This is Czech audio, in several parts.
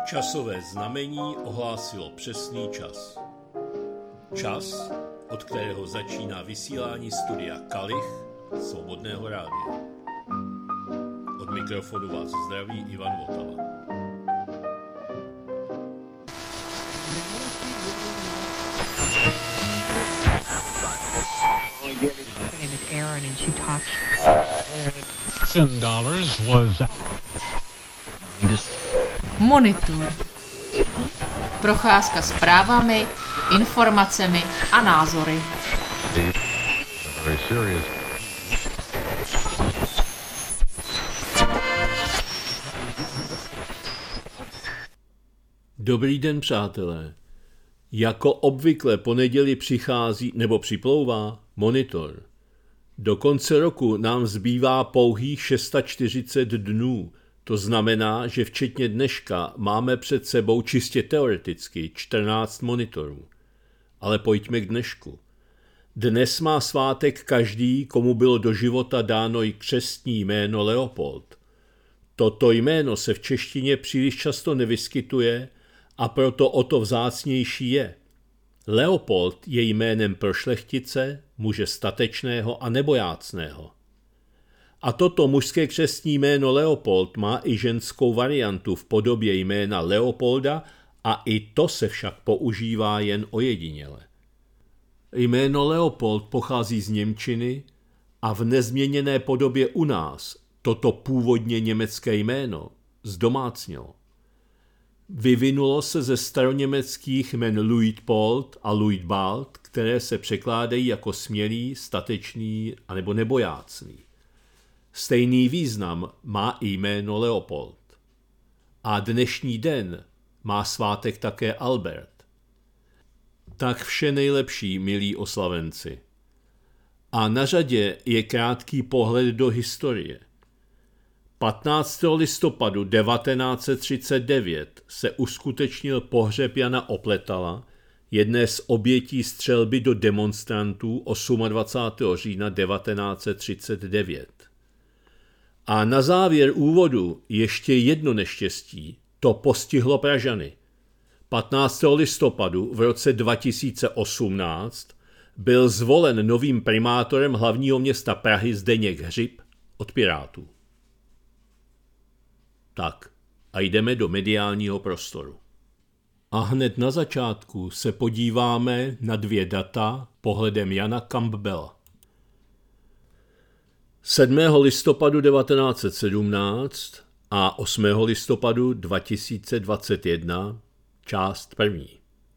Časové znamení ohlásilo přesný čas. Čas, od kterého začíná vysílání studia Kalich Svobodného rádia. Od mikrofonu vás zdraví Ivan Votava. Monitor. Procházka zprávami, informacemi a názory. Dobrý den, přátelé. Jako obvykle po neděli přichází nebo připlouvá Monitor. Do konce roku nám zbývá pouhých 640 dnů. To znamená, že včetně dneška máme před sebou čistě teoreticky 14 monitorů. Ale pojďme k dnešku. Dnes má svátek každý, komu bylo do života dáno i křestní jméno Leopold. Toto jméno se v češtině příliš často nevyskytuje a proto o to vzácnější je. Leopold je jménem pro šlechtice, muže statečného a nebojácného. A toto mužské křestní jméno Leopold má i ženskou variantu v podobě jména Leopolda a i to se však používá jen ojediněle. Jméno Leopold pochází z němčiny a v nezměněné podobě u nás toto původně německé jméno zdomácnělo. Vyvinulo se ze staroněmeckých jmen Luitpold a Luitbald, které se překládají jako smělý, statečný anebo nebojácný. Stejný význam má i jméno Leopold. A dnešní den má svátek také Albert. Tak vše nejlepší, milí oslavenci. A na řadě je krátký pohled do historie. 15. listopadu 1939 se uskutečnil pohřeb Jana Opletala, jedné z obětí střelby do demonstrantů 28. října 1939. A na závěr úvodu ještě jedno neštěstí, to postihlo Pražany. 15. listopadu v roce 2018 byl zvolen novým primátorem hlavního města Prahy Zdeněk Hřib od Pirátů. Tak a jdeme do mediálního prostoru. A hned na začátku se podíváme na dvě data pohledem Jana Campbella. 7. listopadu 1917 a 8. listopadu 2021, část první.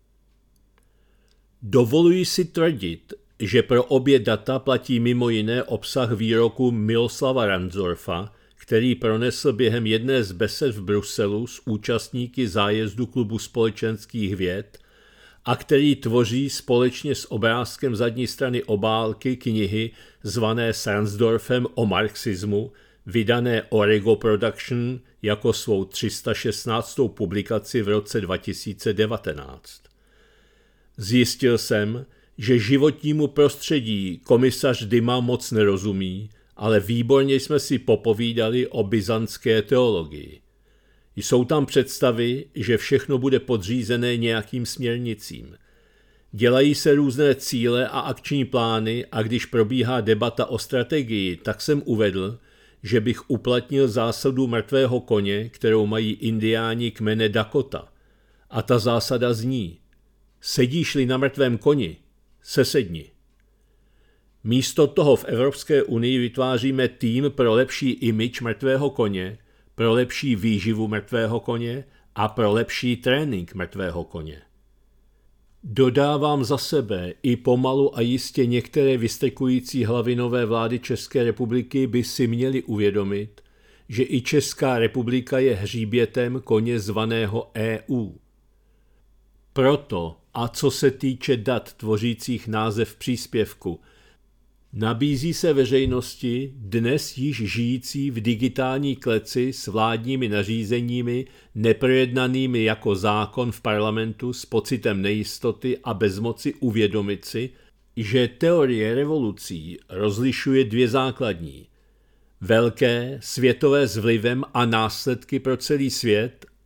Dovoluji si tvrdit, že pro obě data platí mimo jiné obsah výroku Miloslava Ransdorfa, který pronesl během jedné z besed v Bruselu s účastníky zájezdu Klubu společenských věd a který tvoří společně s obrázkem zadní strany obálky knihy zvané s Ransdorfem o marxismu, vydané Orego Production jako svou 316. publikaci v roce 2019. Zjistil jsem, že životnímu prostředí komisař Dyma moc nerozumí, ale výborně jsme si popovídali o byzantské teologii. Jsou tam představy, že všechno bude podřízené nějakým směrnicím. Dělají se různé cíle a akční plány a když probíhá debata o strategii, tak jsem uvedl, že bych uplatnil zásadu mrtvého koně, kterou mají indiáni kmene Dakota. A ta zásada zní: sedíš-li na mrtvém koni, sesedni. Místo toho v Evropské unii vytváříme tým pro lepší image mrtvého koně, pro lepší výživu mrtvého koně a pro lepší trénink mrtvého koně. Dodávám za sebe, i pomalu a jistě některé vystrkující hlavy nové vlády České republiky by si měly uvědomit, že i Česká republika je hříbětem koně zvaného EU. Proto, a co se týče dat tvořících název příspěvku, nabízí se veřejnosti, dnes již žijící v digitální kleci s vládními nařízeními, neprojednanými jako zákon v parlamentu s pocitem nejistoty a bezmoci uvědomit si, že teorie revolucí rozlišuje dvě základní. Velké, světové s vlivem a následky pro celý svět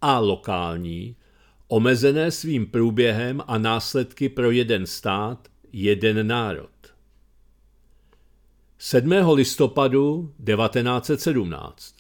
a lokální, omezené svým průběhem a následky pro jeden stát, jeden národ. 7. listopadu 1917.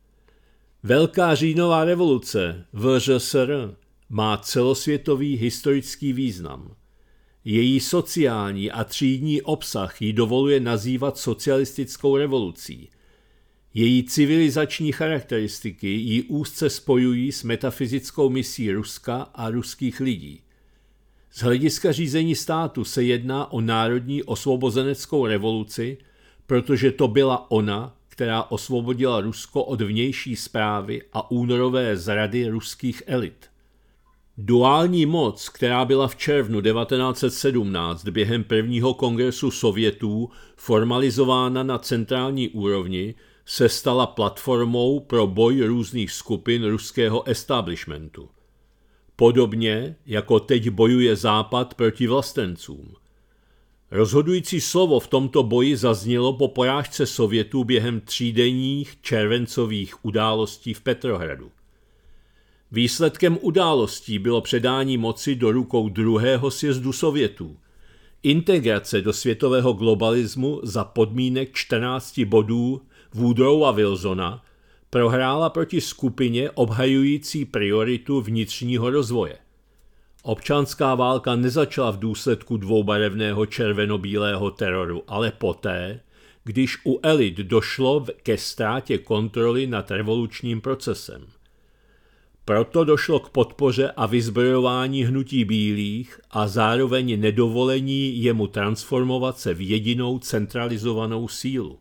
Velká říjnová revoluce VŽSR má celosvětový historický význam. Její sociální a třídní obsah ji dovoluje nazývat socialistickou revolucí. Její civilizační charakteristiky ji úzce spojují s metafyzickou misí Ruska a ruských lidí. Z hlediska řízení státu se jedná o národní osvobozeneckou revoluci, protože to byla ona, která osvobodila Rusko od vnější správy a únorové zrady ruských elit. Duální moc, která byla v červnu 1917 během prvního kongresu Sovětů formalizována na centrální úrovni, se stala platformou pro boj různých skupin ruského establishmentu. Podobně jako teď bojuje Západ proti vlastencům. Rozhodující slovo v tomto boji zaznělo po porážce Sovětů během třídenních červencových událostí v Petrohradu. Výsledkem událostí bylo předání moci do rukou druhého sjezdu Sovětů. Integrace do světového globalismu za podmínek 14 bodů Woodrow a Wilsona prohrála proti skupině obhajující prioritu vnitřního rozvoje. Občanská válka nezačala v důsledku dvoubarevného červeno-bílého teroru, ale poté, když u elit došlo ke ztrátě kontroly nad revolučním procesem. Proto došlo k podpoře a vyzbrojování hnutí bílých a zároveň nedovolení jemu transformovat se v jedinou centralizovanou sílu.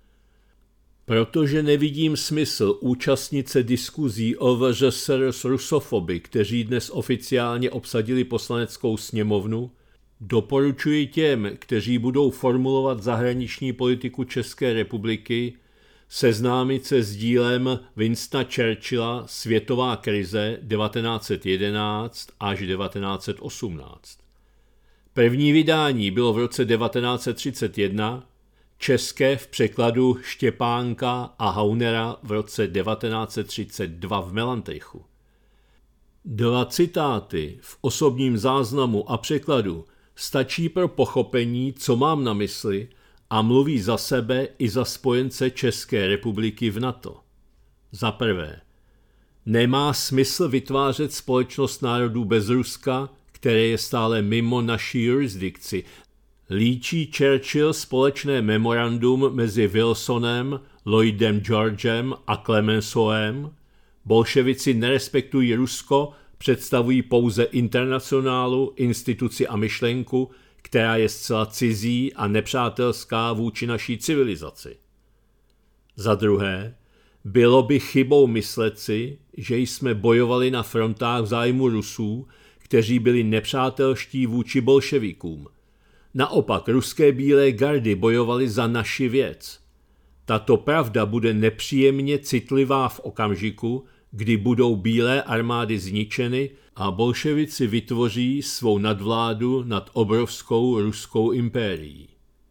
Protože nevidím smysl účastnit se diskuzí o VŽSR s rusofoby, kteří dnes oficiálně obsadili poslaneckou sněmovnu, doporučuji těm, kteří budou formulovat zahraniční politiku České republiky, seznámit se s dílem Winstona Churchilla Světová krize 1911 až 1918. První vydání bylo v roce 1931, české v překladu Štěpánka a Haunera v roce 1932 v Melantrichu. 2 citáty v osobním záznamu a překladu stačí pro pochopení, co mám na mysli, a mluví za sebe i za spojence České republiky v NATO. Za prvé, nemá smysl vytvářet společnost národů bez Ruska, které je stále mimo naší jurisdikci. Líčí Churchill společné memorandum mezi Wilsonem, Lloydem Georgem a Clemenceauem. Bolševici nerespektují Rusko, představují pouze internacionálu, instituci a myšlenku, která je zcela cizí a nepřátelská vůči naší civilizaci. Za druhé, bylo by chybou myslet si, že jsme bojovali na frontách v zájmu Rusů, kteří byli nepřátelští vůči bolševikům. Naopak ruské bílé gardy bojovali za naši věc. Tato pravda bude nepříjemně citlivá v okamžiku, kdy budou bílé armády zničeny a bolševici vytvoří svou nadvládu nad obrovskou ruskou impérií.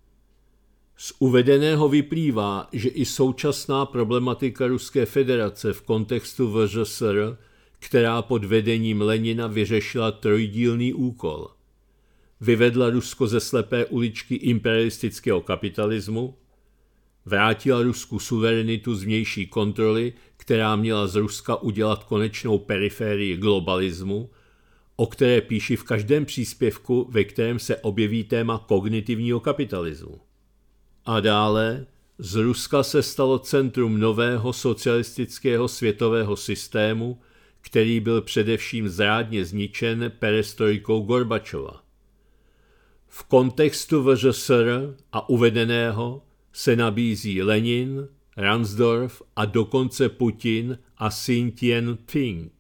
Z uvedeného vyplývá, že i současná problematika Ruské federace v kontextu VŽSR, která pod vedením Lenina vyřešila trojdílný úkol. Vyvedla Rusko ze slepé uličky imperialistického kapitalismu, vrátila Rusku suverenitu z vnější kontroly, která měla z Ruska udělat konečnou periférii globalismu, o které píši v každém příspěvku, ve kterém se objeví téma kognitivního kapitalismu. A dále z Ruska se stalo centrum nového socialistického světového systému, který byl především zrádně zničen perestrojkou Gorbačova. V kontextu VŽSR a uvedeného se nabízí Lenin, Ransdorf a dokonce Putin a Xi Jinping.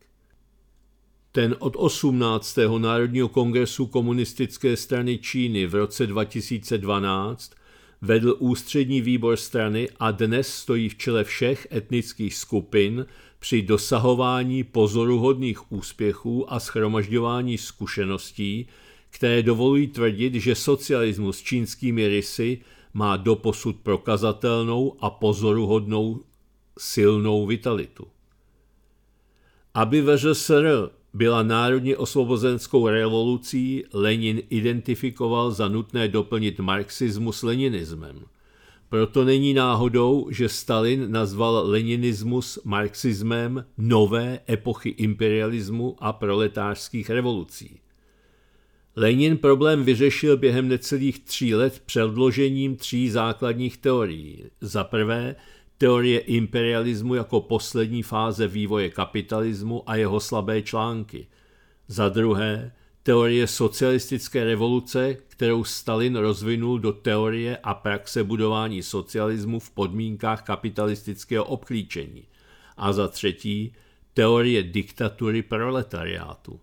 Ten od 18. Národního kongresu komunistické strany Číny v roce 2012 vedl ústřední výbor strany a dnes stojí v čele všech etnických skupin při dosahování pozoruhodných úspěchů a shromažďování zkušeností, které dovolují tvrdit, že socialismus s čínskými rysy má doposud prokazatelnou a pozoruhodnou silnou vitalitu. Aby VŽSR byla národně osvobozenskou revolucí, Lenin identifikoval za nutné doplnit marxismus leninismem. Proto není náhodou, že Stalin nazval leninismus marxismem nové epochy imperialismu a proletářských revolucí. Lenin problém vyřešil během necelých 3 let předložením 3 základních teorií. Za prvé, teorie imperialismu jako poslední fáze vývoje kapitalismu a jeho slabé články. Za druhé, teorie socialistické revoluce, kterou Stalin rozvinul do teorie a praxe budování socialismu v podmínkách kapitalistického obklíčení. A za třetí, teorie diktatury proletariátu.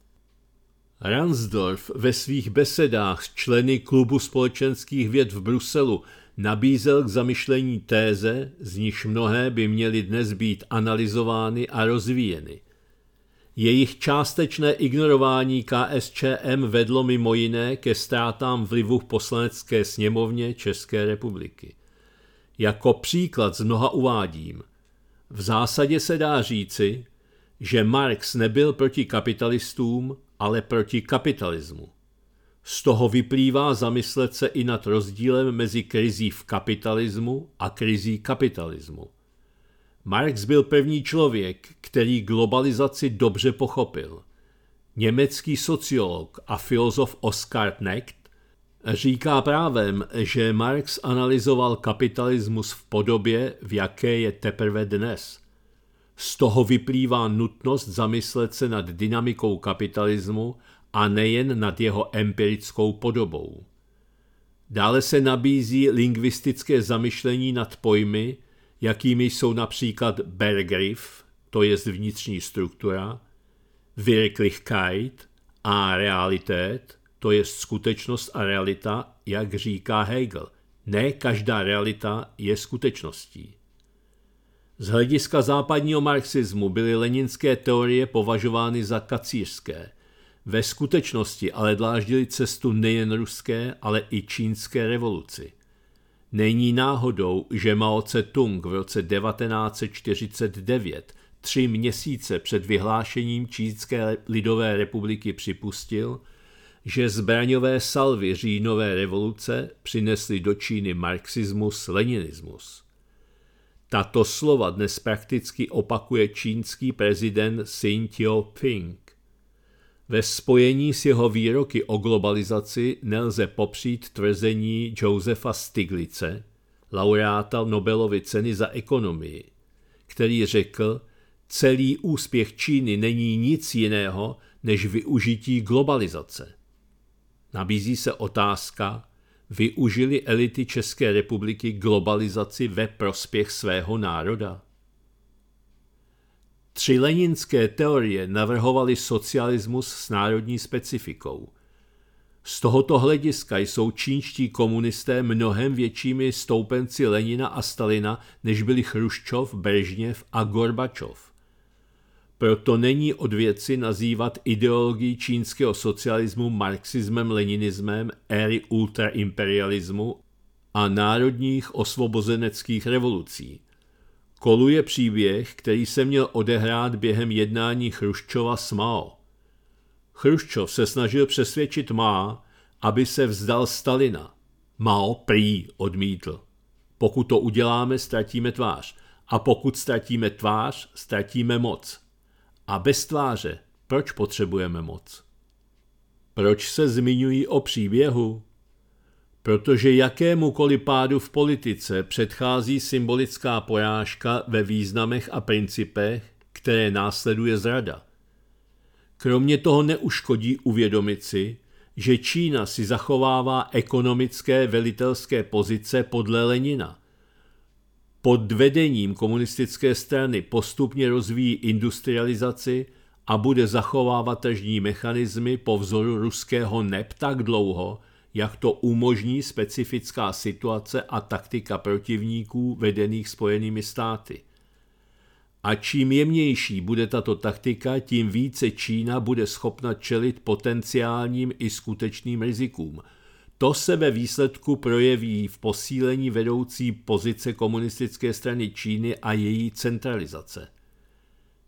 Ransdorf ve svých besedách s členy Klubu společenských věd v Bruselu nabízel k zamyšlení téze, z níž mnohé by měly dnes být analyzovány a rozvíjeny. Jejich částečné ignorování KSČM vedlo mimo jiné ke ztrátám vlivu v Poslanecké sněmovně České republiky. Jako příklad z mnoha uvádím. V zásadě se dá říci, že Marx nebyl proti kapitalistům, ale proti kapitalismu. Z toho vyplývá zamyslet se i nad rozdílem mezi krizí v kapitalismu a krizí kapitalismu. Marx byl první člověk, který globalizaci dobře pochopil. Německý sociolog a filozof Oskar Knecht říká právem, že Marx analyzoval kapitalismus v podobě, v jaké je teprve dnes. Z toho vyplývá nutnost zamyslet se nad dynamikou kapitalismu a nejen nad jeho empirickou podobou. Dále se nabízí lingvistické zamyšlení nad pojmy, jakými jsou například Begriff, to je vnitřní struktura, Wirklichkeit a Realität, to je skutečnost a realita, jak říká Hegel. Ne každá realita je skutečností. Z hlediska západního marxismu byly leninské teorie považovány za kacířské. Ve skutečnosti ale dláždily cestu nejen ruské, ale i čínské revoluci. Není náhodou, že Mao Tse-tung v roce 1949, 3 měsíce před vyhlášením Čínské lidové republiky připustil, že zbraňové salvy říjnové revoluce přinesly do Číny marxismus, leninismus. Tato slova dnes prakticky opakuje čínský prezident Xi Jinping. Ve spojení s jeho výroky o globalizaci nelze popřít tvrzení Josefa Stiglice, laureáta Nobelovy ceny za ekonomii, který řekl, celý úspěch Číny není nic jiného než využití globalizace. Nabízí se otázka, využili elity České republiky globalizaci ve prospěch svého národa? 3 leninské teorie navrhovaly socialismus s národní specifikou. Z tohoto hlediska jsou čínští komunisté mnohem většími stoupenci Lenina a Stalina, než byli Chruščov, Brežněv a Gorbačov. Proto není od věci nazývat ideologii čínského socialismu marxismem, leninismem, éry ultraimperialismu a národních osvobozeneckých revolucí. Koluje příběh, který se měl odehrát během jednání Chruščova s Mao. Chruščov se snažil přesvědčit Mao, aby se vzdal Stalina. Mao prý odmítl. Pokud to uděláme, ztratíme tvář. A pokud ztratíme tvář, ztratíme moc. A bez tváře, proč potřebujeme moc? Proč se zmiňují o příběhu? Protože jakémukoliv pádu v politice předchází symbolická porážka ve významech a principech, které následuje zrada. Kromě toho neuškodí uvědomit si, že Čína si zachovává ekonomické velitelské pozice podle Lenina. Pod vedením komunistické strany postupně rozvíjí industrializaci a bude zachovávat tržní mechanismy po vzoru ruského NEP tak dlouho, jak to umožní specifická situace a taktika protivníků vedených Spojenými státy. A čím jemnější bude tato taktika, tím více Čína bude schopna čelit potenciálním i skutečným rizikům. To se ve výsledku projeví v posílení vedoucí pozice komunistické strany Číny a její centralizace.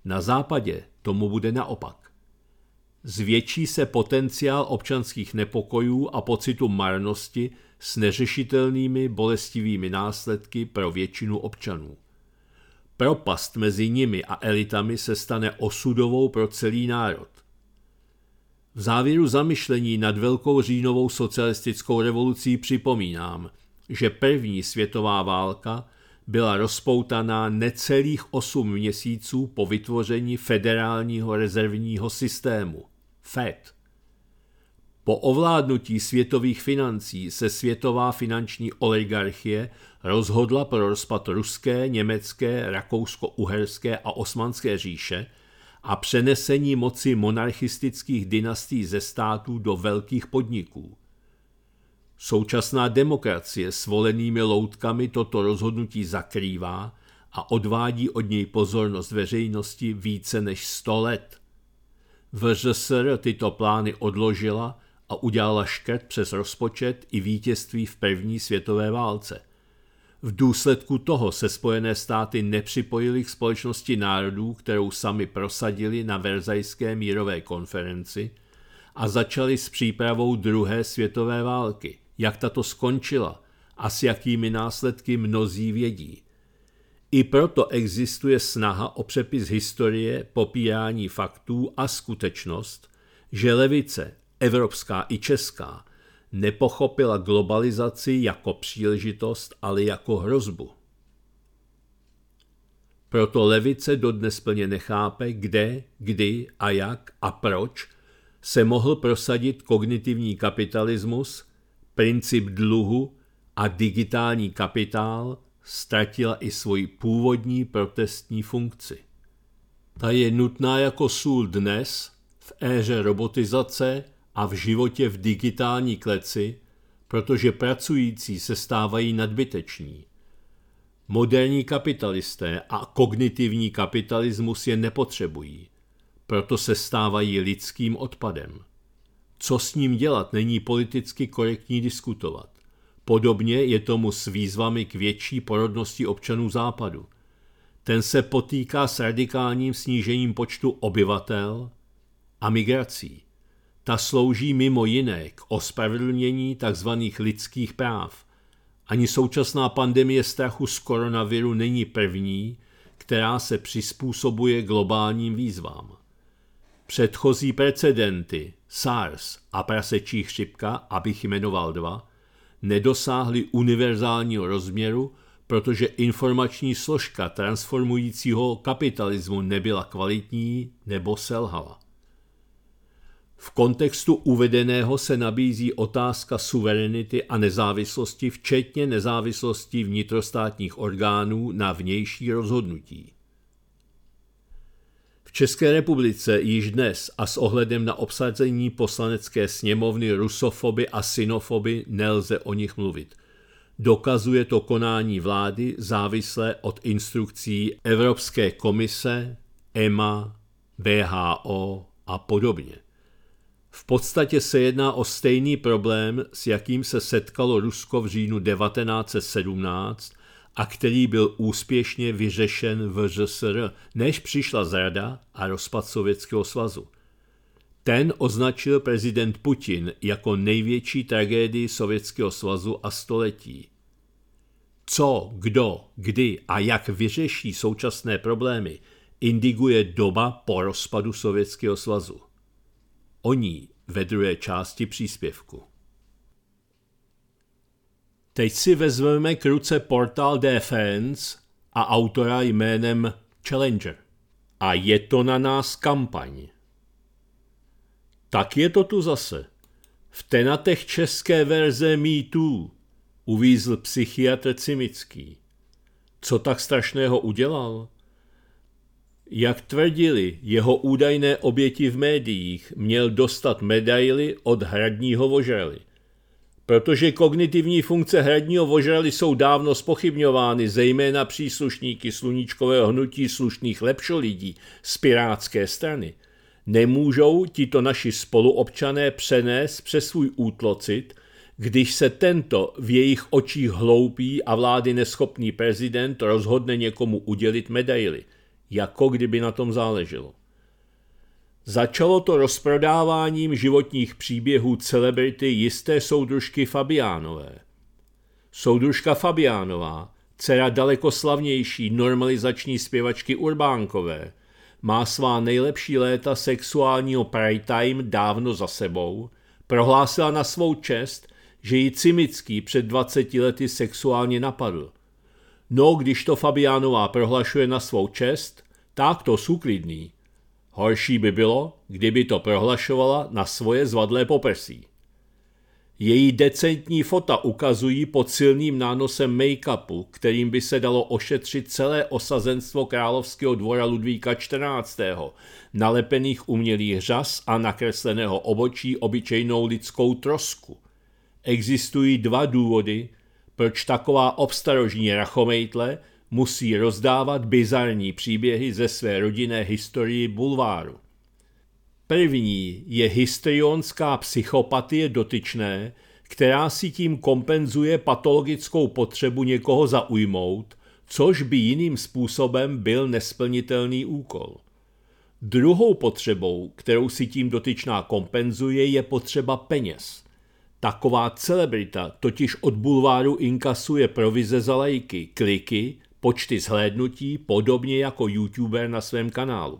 Na západě tomu bude naopak. Zvětší se potenciál občanských nepokojů a pocitu marnosti s neřešitelnými bolestivými následky pro většinu občanů. Propast mezi nimi a elitami se stane osudovou pro celý národ. V závěru zamyšlení nad Velkou říjnovou socialistickou revolucí připomínám, že první světová válka byla rozpoutaná necelých 8 měsíců po vytvoření federálního rezervního systému, FED. Po ovládnutí světových financí se světová finanční oligarchie rozhodla pro rozpad ruské, německé, rakousko-uherské a osmanské říše a přenesení moci monarchistických dynastií ze států do velkých podniků. Současná demokracie s volenými loutkami toto rozhodnutí zakrývá a odvádí od něj pozornost veřejnosti více než 100 let. VŘSR tyto plány odložila a udělala škrt přes rozpočet i vítězství v první světové válce. V důsledku toho se Spojené státy nepřipojily k Společnosti národů, kterou sami prosadili na Versajské mírové konferenci, a začali s přípravou druhé světové války. Jak tato skončila a s jakými následky mnozí vědí. I proto existuje snaha o přepis historie, popírání faktů a skutečnost, že levice, evropská i česká, nepochopila globalizaci jako příležitost, ale jako hrozbu. Proto levice dodnes plně nechápe, kde, kdy a jak a proč se mohl prosadit kognitivní kapitalismus, princip dluhu a digitální kapitál ztratila i svoji původní protestní funkci. Ta je nutná jako sůl dnes, v éře robotizace a v životě v digitální kleci, protože pracující se stávají nadbyteční. Moderní kapitalisté a kognitivní kapitalismus je nepotřebují, proto se stávají lidským odpadem. Co s ním dělat, není politicky korektní diskutovat. Podobně je tomu s výzvami k větší porodnosti občanů Západu. Ten se potýká s radikálním snížením počtu obyvatel a migrací. Ta slouží mimo jiné k ospravedlnění tzv. Lidských práv. Ani současná pandemie strachu z koronaviru není první, která se přizpůsobuje globálním výzvám. Předchozí precedenty, SARS a prasečí chřipka, abych jmenoval 2, nedosáhly univerzálního rozměru, protože informační složka transformujícího kapitalismu nebyla kvalitní nebo selhala. V kontextu uvedeného se nabízí otázka suverenity a nezávislosti, včetně nezávislosti vnitrostátních orgánů na vnější rozhodnutí. V České republice již dnes a s ohledem na obsazení poslanecké sněmovny rusofoby a sinofoby nelze o nich mluvit. Dokazuje to konání vlády závislé od instrukcí Evropské komise, EMA, WHO a podobně. V podstatě se jedná o stejný problém, s jakým se setkalo Rusko v říjnu 1917 a který byl úspěšně vyřešen v ŘSR, než přišla zrada a rozpad Sovětského svazu. Ten označil prezident Putin jako největší tragédii Sovětského svazu a století. Co, kdo, kdy a jak vyřeší současné problémy, indikuje doba po rozpadu Sovětského svazu. O ní ve druhé části příspěvku. Teď si vezmeme k ruce portál Defense a autora jménem Challenger. A je to na nás kampaň. Tak je to tu zase. V tenatech české verze Me Too uvízl psychiatr Cimický. Co tak strašného udělal? Jak tvrdili jeho údajné oběti v médiích, měl dostat medaili od hradního vožraly. Protože kognitivní funkce hradního vožraly jsou dávno zpochybňovány, zejména příslušníky sluníčkového hnutí slušných lepšolidí z pirátské strany, nemůžou tito naši spoluobčané přenést přes svůj útlocit, když se tento v jejich očích hloupý a vlády neschopný prezident rozhodne někomu udělit medaili. jako kdyby na tom záleželo. Začalo to rozprodáváním životních příběhů celebrity jisté soudružky Fabiánové. Soudružka Fabiánová, dcera daleko slavnější normalizační zpěvačky Urbánkové, má svá nejlepší léta sexuálního prime time dávno za sebou, prohlásila na svou čest, že ji Cimický před 20 lety sexuálně napadl. No, když to Fabiánová prohlašuje na svou čest, tak to jsou klidný. Horší by bylo, kdyby to prohlašovala na svoje zvadlé poprsí. Její decentní fota ukazují pod silným nánosem make-upu, kterým by se dalo ošetřit celé osazenstvo královského dvora Ludvíka XIV., nalepených umělých řas a nakresleného obočí obyčejnou lidskou trosku. Existují 2 důvody, proč taková obstarožní rachomejtle musí rozdávat bizarní příběhy ze své rodinné historii bulváru. První je histrionská psychopatie dotyčné, která si tím kompenzuje patologickou potřebu někoho zaujmout, což by jiným způsobem byl nesplnitelný úkol. Druhou potřebou, kterou si tím dotyčná kompenzuje, je potřeba peněz. Taková celebrita totiž od bulváru inkasuje provize za lajky, kliky, počty zhlédnutí, podobně jako youtuber na svém kanálu.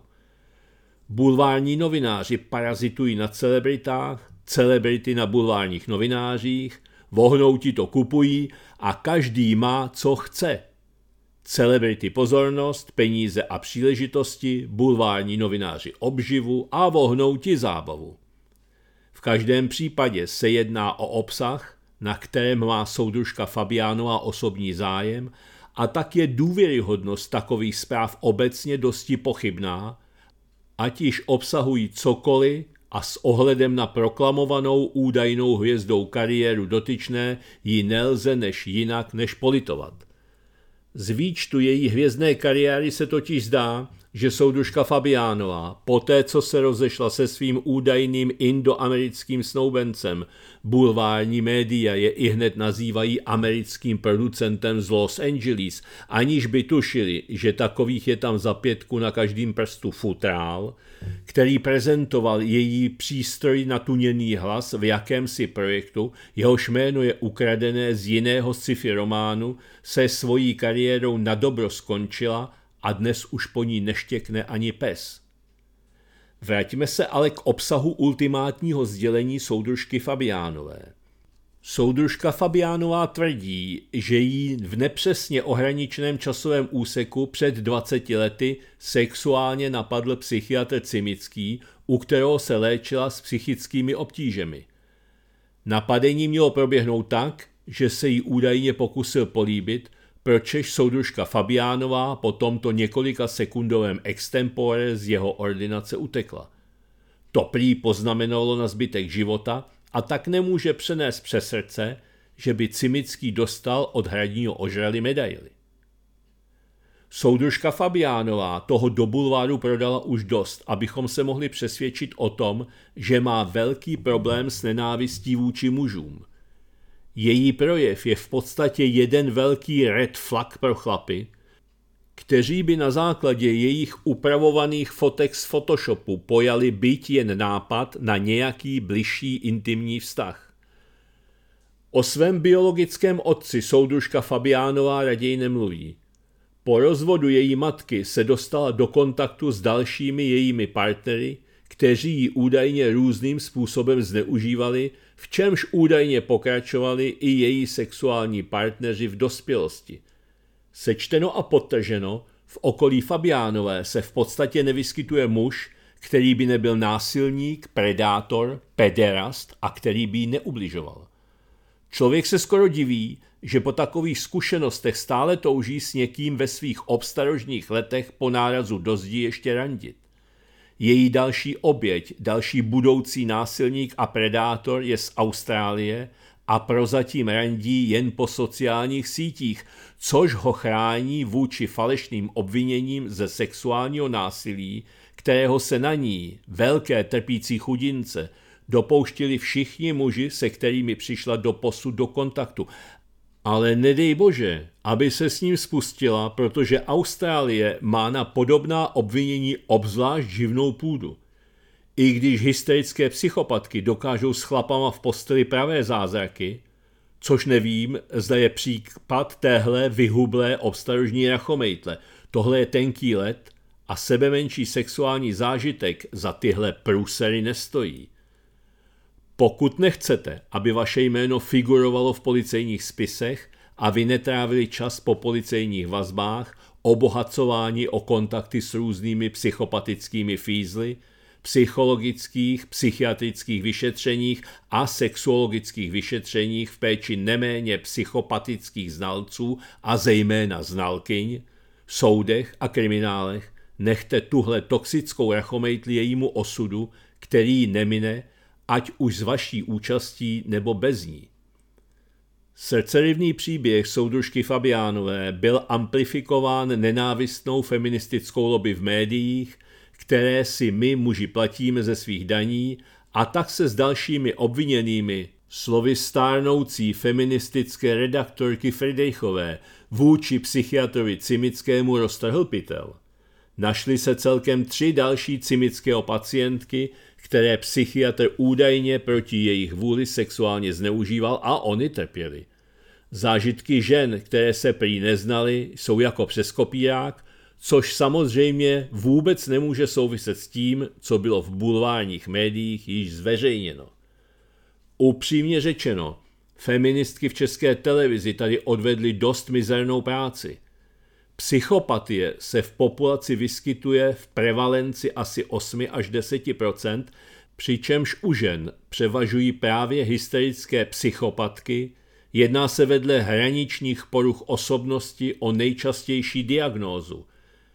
Bulvární novináři parazitují na celebritách, celebrity na bulvárních novinářích, vohnouti to kupují a každý má, co chce. Celebrity pozornost, peníze a příležitosti, bulvární novináři obživu a vohnouti zábavu. V každém případě se jedná o obsah, na kterém má soudružka Fabiánová osobní zájem, a tak je důvěryhodnost takových zpráv obecně dosti pochybná, ať již obsahují cokoliv a s ohledem na proklamovanou údajnou hvězdou kariéru dotyčné ji nelze než jinak než politovat. Z výčtu její hvězdné kariéry se totiž zdá, že soudružka Fabiánová, poté co se rozešla se svým údajným indoamerickým snoubencem, bulvární média je ihned nazývají americkým producentem z Los Angeles, aniž by tušili, že takových je tam za 5 na každém prstu futrál, který prezentoval její přístroj na tuněný hlas v jakémsi projektu, jehož jméno je ukradené z jiného sci-fi románu, se svojí kariérou nadobro skončila a dnes už po ní neštěkne ani pes. Vraťme se ale k obsahu ultimátního sdělení soudružky Fabiánové. Soudružka Fabiánová tvrdí, že jí v nepřesně ohraničeném časovém úseku před 20 lety sexuálně napadl psychiatr Cimický, u kterého se léčila s psychickými obtížemi. Napadení mělo proběhnout tak, že se jí údajně pokusil políbit, pročež soudružka Fabiánová po tomto několika sekundovém extempore z jeho ordinace utekla. To prý poznamenalo na zbytek života a tak nemůže přenést přes srdce, že by Cimický dostal od hradního ožrali medaili. Soudružka Fabiánová toho do bulváru prodala už dost, abychom se mohli přesvědčit o tom, že má velký problém s nenávistí vůči mužům. Její projev je v podstatě jeden velký red flag pro chlapy, kteří by na základě jejich upravovaných fotek z Photoshopu pojali byť jen nápad na nějaký bližší intimní vztah. O svém biologickém otci soudružka Fabiánová raději nemluví. Po rozvodu její matky se dostala do kontaktu s dalšími jejími partnery, kteří ji údajně různým způsobem zneužívali, v čemž údajně pokračovali i její sexuální partneři v dospělosti. Sečteno a podtrženo, v okolí Fabiánové se v podstatě nevyskytuje muž, který by nebyl násilník, predátor, pederast a který by jí neubližoval. Člověk se skoro diví, že po takových zkušenostech stále touží s někým ve svých obstarožních letech po nárazu do zdi ještě randit. Její další oběť, další budoucí násilník a predátor je z Austrálie a prozatím randí jen po sociálních sítích, což ho chrání vůči falešným obviněním ze sexuálního násilí, kterého se na ní, velké trpící chudince, dopouštěli všichni muži, se kterými přišla doposud do kontaktu. Ale nedej bože, aby se s ním spustila, protože Austrálie má na podobná obvinění obzvlášť živnou půdu. I když hysterické psychopatky dokážou s chlapama v posteli pravé zázraky, což nevím, zda je případ téhle vyhublé obstarožní rachomejtle. Tohle je tenký led a sebemenší sexuální zážitek za tyhle průsery nestojí. Pokud nechcete, aby vaše jméno figurovalo v policejních spisech a vy netrávili čas po policejních vazbách, obohacování o kontakty s různými psychopatickými fízly, psychologických, psychiatrických vyšetřeních a sexuologických vyšetřeních v péči neméně psychopatických znalců a zejména znalkyň, soudech a kriminálech, nechte tuhle toxickou rachomejtli jejímu osudu, který nemine, ať už s vaší účastí nebo bez ní. Srdcerivný příběh soudružky Fabiánové byl amplifikován nenávistnou feministickou lobby v médiích, které si my muži platíme ze svých daní, a tak se s dalšími obviněnými, slovy stárnoucí feministické redaktorky Fridejchové, vůči psychiatrovi Cimickému roztrhl pytel. Našly se celkem 3 další Cimického pacientky, které psychiatr údajně proti jejich vůli sexuálně zneužíval a oni trpěli. Zážitky žen, které se prý neznaly, jsou jako přes kopírák, což samozřejmě vůbec nemůže souviset s tím, co bylo v bulvárních médiích již zveřejněno. Upřímně řečeno, feministky v České televizi tady odvedly dost mizernou práci. Psychopatie se v populaci vyskytuje v prevalenci asi 8 až 10%, přičemž u žen převažují právě hysterické psychopatky. Jedná se vedle hraničních poruch osobnosti o nejčastější diagnózu.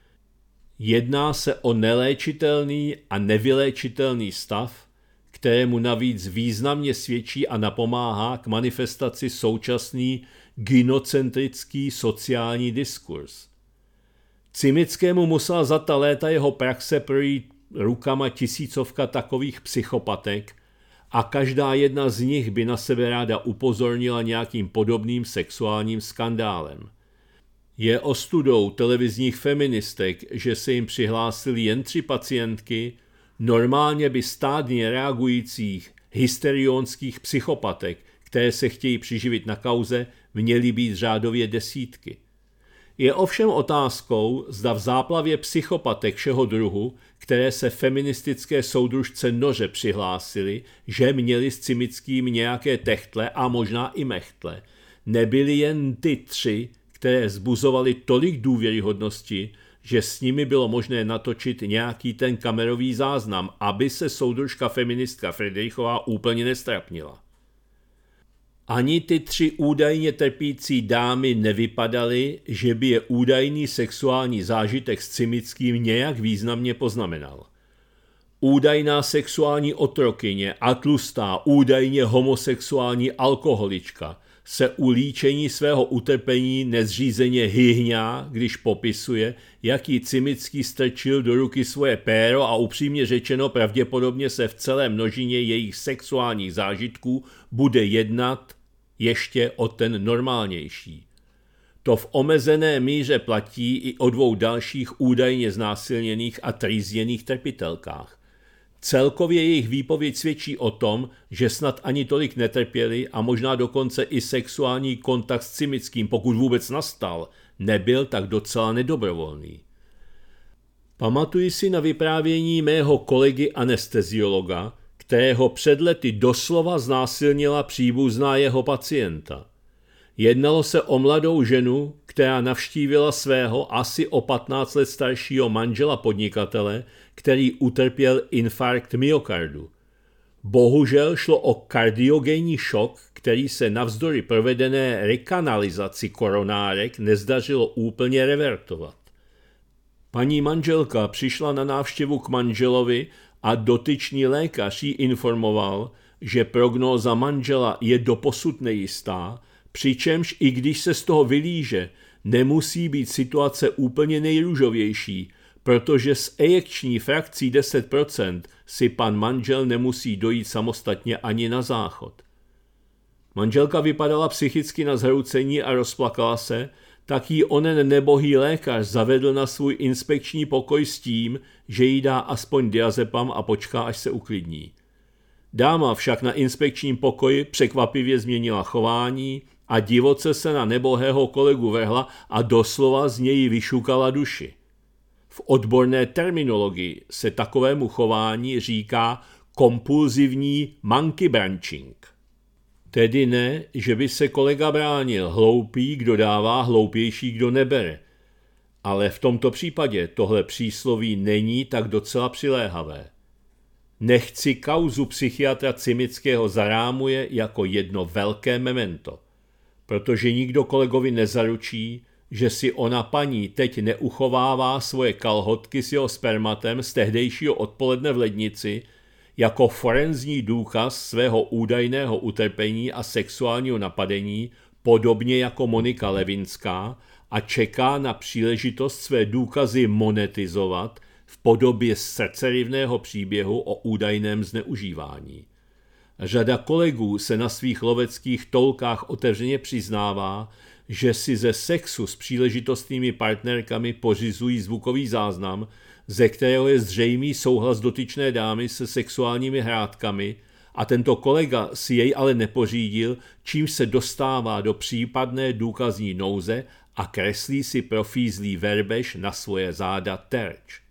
Jedná se o neléčitelný a nevyléčitelný stav, kterému navíc významně svědčí a napomáhá k manifestaci současný gynocentrický sociální diskurs. Cimickému musela za ta léta jeho praxe projít rukama tisícovka takových psychopatek a každá jedna z nich by na sebe ráda upozornila nějakým podobným sexuálním skandálem. Je ostudou televizních feministek, že se jim přihlásily jen 3 pacientky, normálně by stádně reagujících hysterionských psychopatek, které se chtějí přiživit na kauze, měly být řádově desítky. Je ovšem otázkou, zda v záplavě psychopatek všeho druhu, které se feministické soudružce nože přihlásily, že měli s Cimickým nějaké techtle a možná i mechtle, nebyly jen ty 3, které zbuzovaly tolik důvěryhodnosti, že s nimi bylo možné natočit nějaký ten kamerový záznam, aby se soudružka feministka Fridejchová úplně nestrapnila. Ani ty 3 údajně trpící dámy nevypadaly, že by je údajný sexuální zážitek s Cimickým nějak významně poznamenal. Údajná sexuální otrokyně a tlustá údajně homosexuální alkoholička se u líčení svého utrpení nezřízeně hyhňá, když popisuje, jak jí Cimický strčil do ruky svoje péro a upřímně řečeno pravděpodobně se v celé množině jejich sexuálních zážitků bude jednat ještě o ten normálnější. To v omezené míře platí i o 2 dalších údajně znásilněných a trýzněných trpitelkách. Celkově jejich výpověď svědčí o tom, že snad ani tolik netrpěli a možná dokonce i sexuální kontakt s Cimickým, pokud vůbec nastal, nebyl tak docela nedobrovolný. Pamatuji si na vyprávění mého kolegy anesteziologa, kterého před lety doslova znásilnila příbuzná jeho pacienta. Jednalo se o mladou ženu, která navštívila svého asi o 15 let staršího manžela podnikatele, který utrpěl infarkt myokardu. Bohužel šlo o kardiogenní šok, který se navzdory provedené rekanalizaci koronárek nezdařilo úplně revertovat. Paní manželka přišla na návštěvu k manželovi a dotyčný lékař jí informoval, že prognóza manžela je doposud nejistá, přičemž i když se z toho vylíže, nemusí být situace úplně nejrůžovější, protože s ejekční frakcí 10% si pan manžel nemusí dojít samostatně ani na záchod. Manželka vypadala psychicky na zhroucení a rozplakala se, tak jí onen nebohý lékař zavedl na svůj inspekční pokoj s tím, že jí dá aspoň diazepam a počká, až se uklidní. Dáma však na inspekčním pokoji překvapivě změnila chování a divoce se na nebohého kolegu vrhla a doslova z něj vyšukala duši. V odborné terminologii se takovému chování říká kompulzivní monkey branching. Tedy ne, že by se kolega bránil, hloupý, kdo dává, hloupější, kdo nebere. Ale v tomto případě tohle přísloví není tak docela přiléhavé. Nechci kauzu psychiatra Cimického zarámuje jako jedno velké memento, protože nikdo kolegovi nezaručí, že si ona paní teď neuchovává svoje kalhotky s jeho spermatem z tehdejšího odpoledne v lednici jako forenzní důkaz svého údajného utrpení a sexuálního napadení, podobně jako Monika Levinská, a čeká na příležitost své důkazy monetizovat v podobě srdcerivného příběhu o údajném zneužívání. Řada kolegů se na svých loveckých toulkách otevřeně přiznává, že si ze sexu s příležitostnými partnerkami pořizují zvukový záznam, ze kterého je zřejmý souhlas dotyčné dámy se sexuálními hrádkami, a tento kolega si jej ale nepořídil, čímž se dostává do případné důkazní nouze a kreslí si profízlý verbež na svoje záda terč.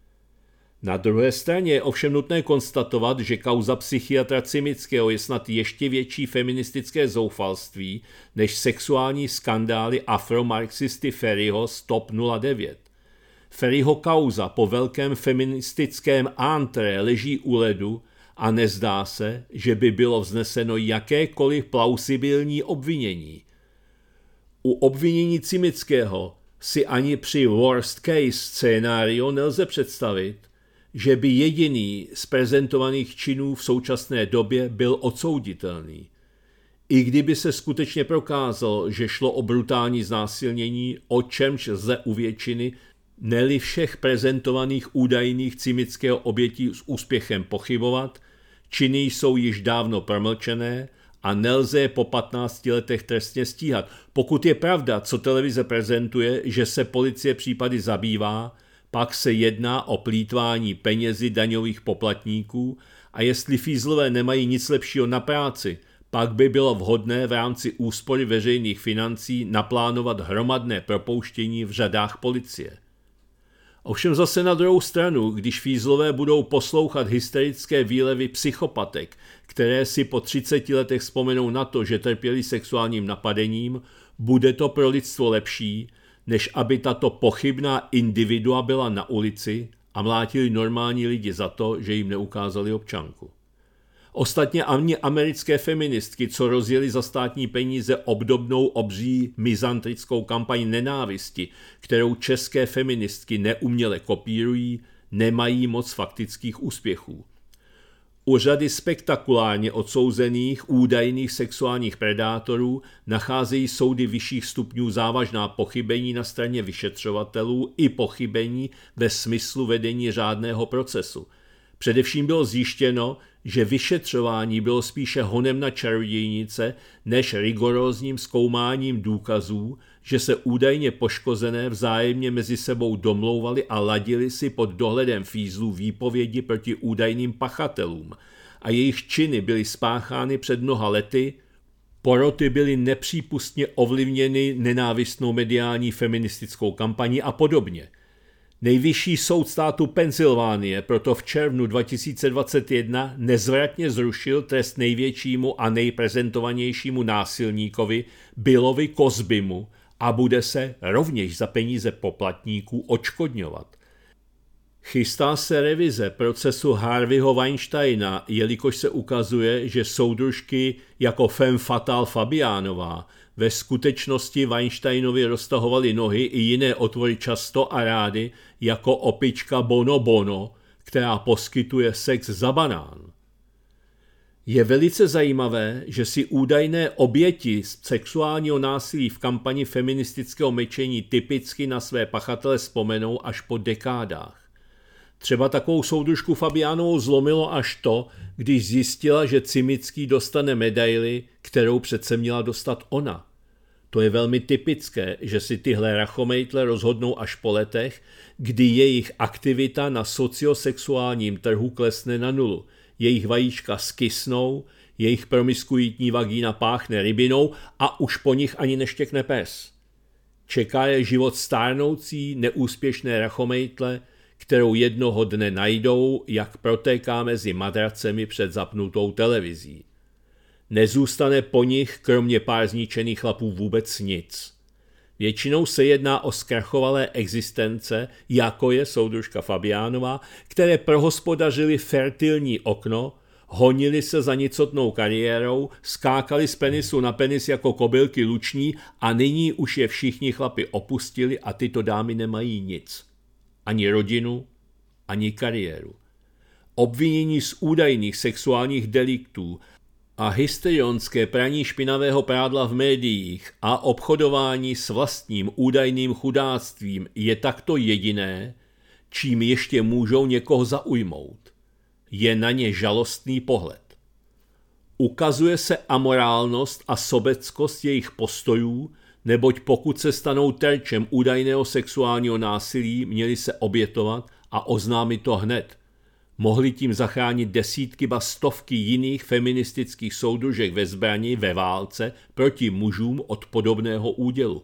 Na druhé straně je ovšem nutné konstatovat, že kauza psychiatra Cimického je snad ještě větší feministické zoufalství než sexuální skandály afromarxisty Ferryho z TOP 09. Ferryho kauza po velkém feministickém antré leží u ledu a nezdá se, že by bylo vzneseno jakékoliv plausibilní obvinění. U obvinění Cimického si ani při worst case scénario nelze představit, že by jediný z prezentovaných činů v současné době byl odsouditelný. I kdyby se skutečně prokázalo, že šlo o brutální znásilnění, o čemž lze u většiny, ne-li všech prezentovaných údajných Cimického obětí s úspěchem pochybovat, činy jsou již dávno promlčené a nelze je po 15 letech trestně stíhat. Pokud je pravda, co televize prezentuje, že se policie případy zabývá, pak se jedná o plýtvání penězi daňových poplatníků a jestli fízlové nemají nic lepšího na práci, pak by bylo vhodné v rámci úspory veřejných financí naplánovat hromadné propouštění v řadách policie. Ovšem zase na druhou stranu, když fízlové budou poslouchat hysterické výlevy psychopatek, které si po 30 letech vzpomenou na to, že trpěli sexuálním napadením, bude to pro lidstvo lepší, než aby tato pochybná individua byla na ulici a mlátili normální lidi za to, že jim neukázali občanku. Ostatně ani americké feministky, co rozjeli za státní peníze obdobnou obří mizantrickou kampaň nenávisti, kterou české feministky neuměle kopírují, nemají moc faktických úspěchů. U řady spektakulárně odsouzených údajných sexuálních predátorů nacházejí soudy vyšších stupňů závažná pochybení na straně vyšetřovatelů i pochybení ve smyslu vedení řádného procesu. Především bylo zjištěno, že vyšetřování bylo spíše honem na čarodějnice než rigorózním zkoumáním důkazů, že se údajně poškozené vzájemně mezi sebou domlouvali a ladili si pod dohledem fízlů výpovědi proti údajným pachatelům a jejich činy byly spáchány před mnoha lety, poroty byly nepřípustně ovlivněny nenávistnou mediální feministickou kampaní a podobně. Nejvyšší soud státu Pensylvánie proto v červnu 2021 nezvratně zrušil trest největšímu a nejprezentovanějšímu násilníkovi Billovi Cosbymu a bude se rovněž za peníze poplatníků odškodňovat. Chystá se revize procesu Harveyho Weinsteina, jelikož se ukazuje, že soudružky jako femme fatale Fabiánová ve skutečnosti Weinsteinovi roztahovaly nohy i jiné otvory často a rády jako opička Bono Bono, která poskytuje sex za banán. Je velice zajímavé, že si údajné oběti sexuálního násilí v kampani feministického mlčení typicky na své pachatele vzpomenou až po dekádách. Třeba takovou soudružku Fabiánovou zlomilo až to, když zjistila, že Cimický dostane medaili, kterou přece měla dostat ona. To je velmi typické, že si tyhle rachomejtle rozhodnou až po letech, kdy jejich aktivita na sociosexuálním trhu klesne na nulu. Jejich vajíčka skysnou, jejich promiskuitní vagína páchne rybinou a už po nich ani neštěkne pes. Čeká je život stárnoucí, neúspěšné rachomejtle, kterou jednoho dne najdou, jak protéká mezi madracemi před zapnutou televizí. Nezůstane po nich, kromě pár zničených chlapů, vůbec nic. Většinou se jedná o zkrachovalé existence, jako je soudružka Fabiánová, které prohospodařili fertilní okno, honili se za nicotnou kariérou, skákali z penisu na penis jako kobylky luční a nyní už je všichni chlapi opustili a tyto dámy nemají nic. Ani rodinu, ani kariéru. Obvinění z údajných sexuálních deliktů a histrionské praní špinavého prádla v médiích a obchodování s vlastním údajným chudáctvím je takto jediné, čím ještě můžou někoho zaujmout. Je na ně žalostný pohled. Ukazuje se amorálnost a sobeckost jejich postojů, neboť pokud se stanou terčem údajného sexuálního násilí, měli se obětovat a oznámit to hned. Mohli tím zachránit desítky, ba stovky jiných feministických soudružek ve zbrani ve válce proti mužům od podobného údělu.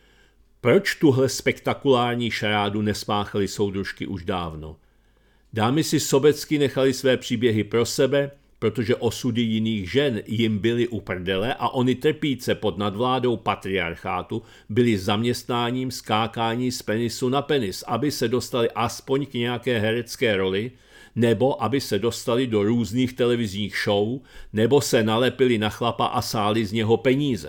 Proč tuhle spektakulární šarádu nespáchaly soudružky už dávno? Dámy si sobecky nechali své příběhy pro sebe, protože osudy jiných žen jim byly u prdele a oni trpíce pod nadvládou patriarchátu byli zaměstnáním skákání z penisu na penis, aby se dostali aspoň k nějaké herecké roli, nebo aby se dostali do různých televizních show, nebo se nalepili na chlapa a sáli z něho peníze.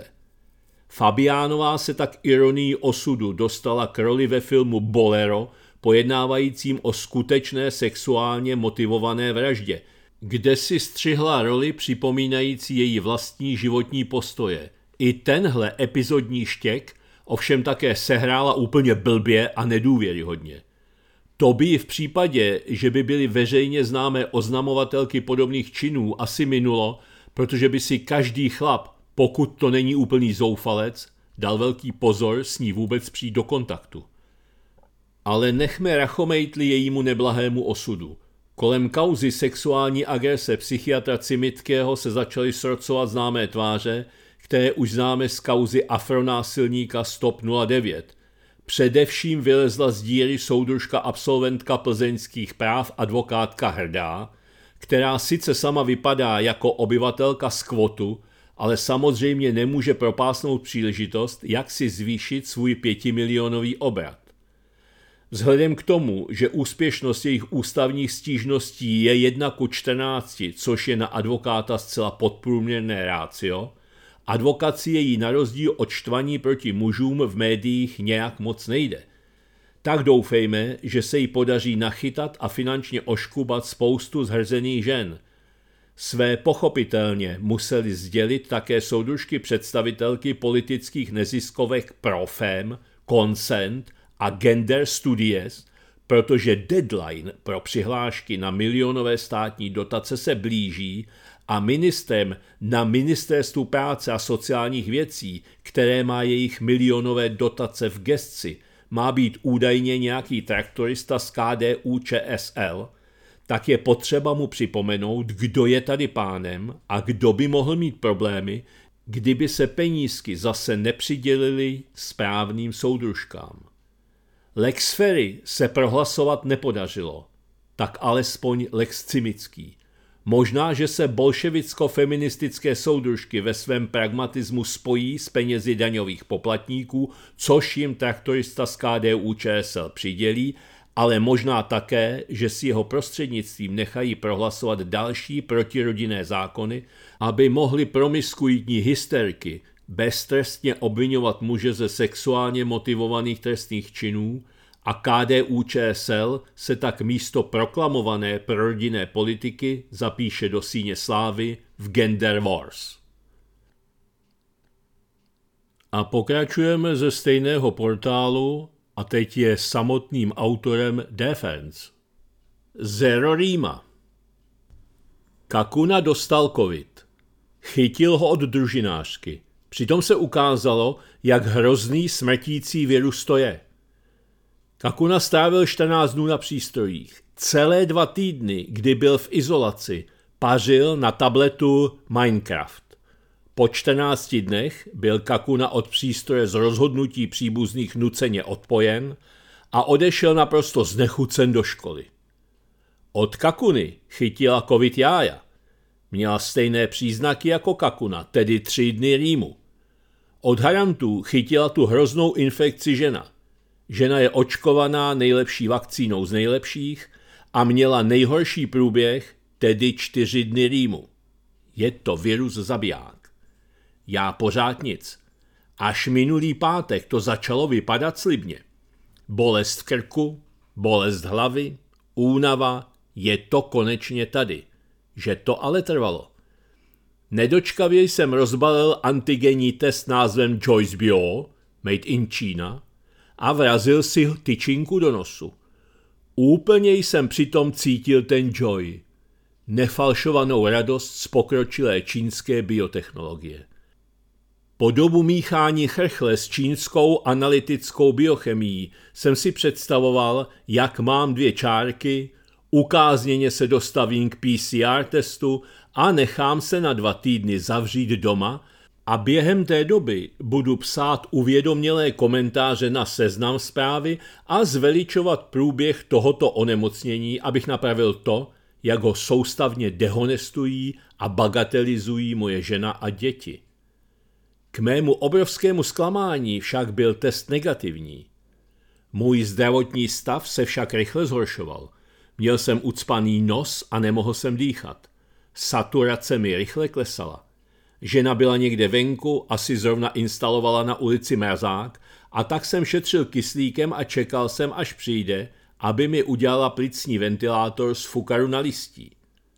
Fabiánová se tak ironií osudu dostala k roli ve filmu Bolero, pojednávajícím o skutečné sexuálně motivované vraždě, kde si střihla roli připomínající její vlastní životní postoje. I tenhle epizodní štěk ovšem také sehrála úplně blbě a nedůvěryhodně. To by ji v případě, že by byly veřejně známé oznamovatelky podobných činů, asi minulo, protože by si každý chlap, pokud to není úplný zoufalec, dal velký pozor s ní vůbec přijít do kontaktu. Ale nechme rachomejtli jejímu neblahému osudu. Kolem kauzy sexuální agrese psychiatra Cimického se začaly srocovat známé tváře, které už známe z kauzy afronásilníka Stop 09. Především vylezla z díry soudružka absolventka plzeňských práv advokátka Hrdá, která sice sama vypadá jako obyvatelka skvotu, ale samozřejmě nemůže propásnout příležitost, jak si zvýšit svůj 5milionový obrat. Vzhledem k tomu, že úspěšnost jejich ústavních stížností je 1:14, což je na advokáta zcela podprůměrné rácio, advokacie jí na rozdíl od štvaní proti mužům v médiích nějak moc nejde. Tak doufejme, že se jí podaří nachytat a finančně oškubat spoustu zhrzených žen. Své pochopitelně museli sdělit také soudružky představitelky politických neziskovek Profem, Consent a Gender Studies, protože deadline pro přihlášky na milionové státní dotace se blíží a ministrem na Ministerstvu práce a sociálních věcí, které má jejich milionové dotace v gesci, má být údajně nějaký traktorista z KDU-ČSL, tak je potřeba mu připomenout, kdo je tady pánem a kdo by mohl mít problémy, kdyby se penízky zase nepřidělily správným soudružkám. Lex Ferry se prohlasovat nepodařilo, tak alespoň Lex Cimický. Možná, že se bolševicko-feministické soudružky ve svém pragmatismu spojí s penězi daňových poplatníků, což jim traktorista z KDU-ČSL přidělí, ale možná také, že si jeho prostřednictvím nechají prohlasovat další protirodinné zákony, aby mohli promiskuitní hysterky beztrestně obviňovat muže ze sexuálně motivovaných trestných činů a KDU-ČSL se tak místo proklamované prorodinné politiky zapíše do síně slávy v Gender Wars. A pokračujeme ze stejného portálu a teď je samotným autorem Defense. Zero rýma. Kakuna dostal covid. Chytil ho od družinářky. Přitom se ukázalo, jak hrozný smrtící virus to je. Kakuna strávil 14 dnů na přístrojích. Celé 2 týdny, kdy byl v izolaci, pařil na tabletu Minecraft. Po 14 dnech byl Kakuna od přístroje z rozhodnutí příbuzných nuceně odpojen a odešel naprosto znechucen do školy. Od Kakuny chytila covid Jája. Měla stejné příznaky jako Kakuna, tedy 3 dny rýmu. Od harantů chytila tu hroznou infekci žena. Žena je očkovaná nejlepší vakcínou z nejlepších a měla nejhorší průběh, tedy 4 dny rýmu. Je to virus zabiják. Já pořád nic. Až minulý pátek to začalo vypadat slibně. Bolest krku, bolest hlavy, únava, je to konečně tady. Že to ale trvalo. Nedočkavě jsem rozbalil antigenní test názvem Joyce Bio, made in China, a vrazil si tyčinku do nosu. Úplně jsem přitom cítil ten joy, nefalšovanou radost z pokročilé čínské biotechnologie. Po dobu míchání chrchle s čínskou analytickou biochemií jsem si představoval, jak mám 2 čárky, ukázněně se dostavím k PCR testu a nechám se na 2 týdny zavřít doma a během té doby budu psát uvědomělé komentáře na Seznam Zprávy a zveličovat průběh tohoto onemocnění, abych napravil to, jak ho soustavně dehonestují a bagatelizují moje žena a děti. K mému obrovskému zklamání však byl test negativní. Můj zdravotní stav se však rychle zhoršoval. Měl jsem ucpaný nos a nemohl jsem dýchat. Saturace mi rychle klesala. Žena byla někde venku, asi zrovna instalovala na ulici mrazák a tak jsem šetřil kyslíkem a čekal jsem, až přijde, aby mi udělala plicní ventilátor z fukaru na listí.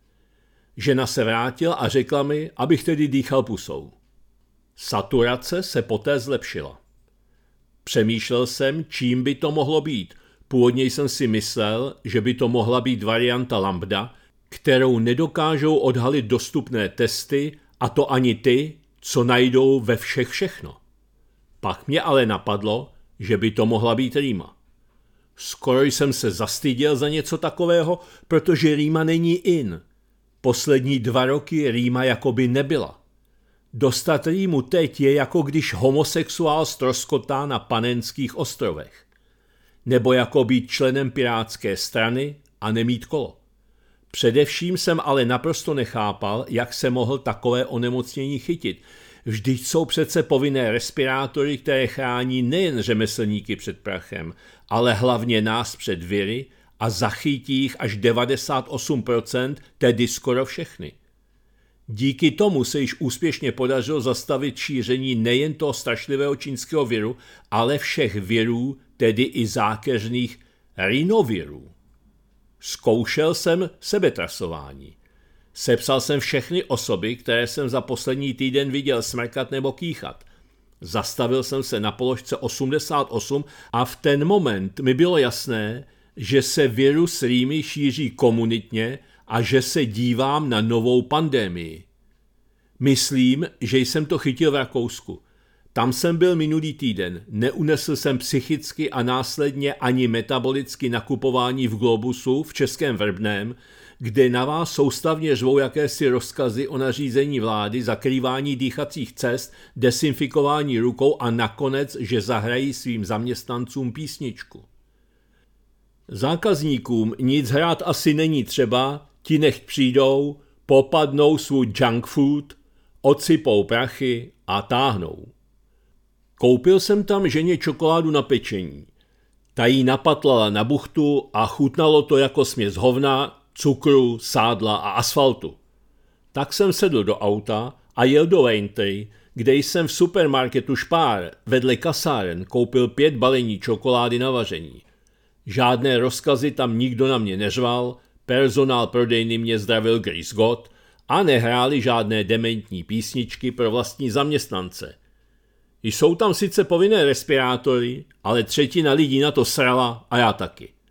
Žena se vrátila a řekla mi, abych tedy dýchal pusou. Saturace se poté zlepšila. Přemýšlel jsem, čím by to mohlo být. Původně jsem si myslel, že by to mohla být varianta lambda, kterou nedokážou odhalit dostupné testy, a to ani ty, co najdou ve všech všechno. Pak mě ale napadlo, že by to mohla být rýma. Skoro jsem se zastyděl za něco takového, protože rýma není in. Poslední 2 roky rýma jakoby nebyla. Dostat rýmu teď je jako když homosexuál ztroskotá na Panenských ostrovech. Nebo jako být členem pirátské strany a nemít kolo. Především jsem ale naprosto nechápal, jak se mohl takové onemocnění chytit. Vždyť jsou přece povinné respirátory, které chrání nejen řemeslníky před prachem, ale hlavně nás před viry a zachytí jich až 98%, tedy skoro všechny. Díky tomu se již úspěšně podařilo zastavit šíření nejen toho strašlivého čínského viru, ale všech virů, tedy i zákeřných rhinovirů. Zkoušel jsem sebetrasování. Sepsal jsem všechny osoby, které jsem za poslední týden viděl smrkat nebo kýchat. Zastavil jsem se na položce 88 a v ten moment mi bylo jasné, že se virus rýmy šíří komunitně a že se dívám na novou pandemii. Myslím, že jsem to chytil v Rakousku. Tam jsem byl minulý týden, neunesl jsem psychicky a následně ani metabolicky nakupování v Globusu v Českém Vrbném, kde na vás soustavně řvou jakési rozkazy o nařízení vlády, zakrývání dýchacích cest, desinfikování rukou a nakonec, že zahrají svým zaměstnancům písničku. Zákazníkům nic hrát asi není třeba, ti nechť přijdou, popadnou svůj junk food, odsypou prachy a táhnou. Koupil jsem tam ženě čokoládu na pečení. Ta jí napatlala na buchtu a chutnalo to jako směs hovna, cukru, sádla a asfaltu. Tak jsem sedl do auta a jel do Aintree, kde jsem v supermarketu Spar vedle kasáren koupil 5 balení čokolády na vaření. Žádné rozkazy tam nikdo na mě neřval, personál prodejny mě zdravil Grace God a nehráli žádné dementní písničky pro vlastní zaměstnance. Jsou tam sice povinné respirátory, ale 1/3 lidí na to srala a já taky.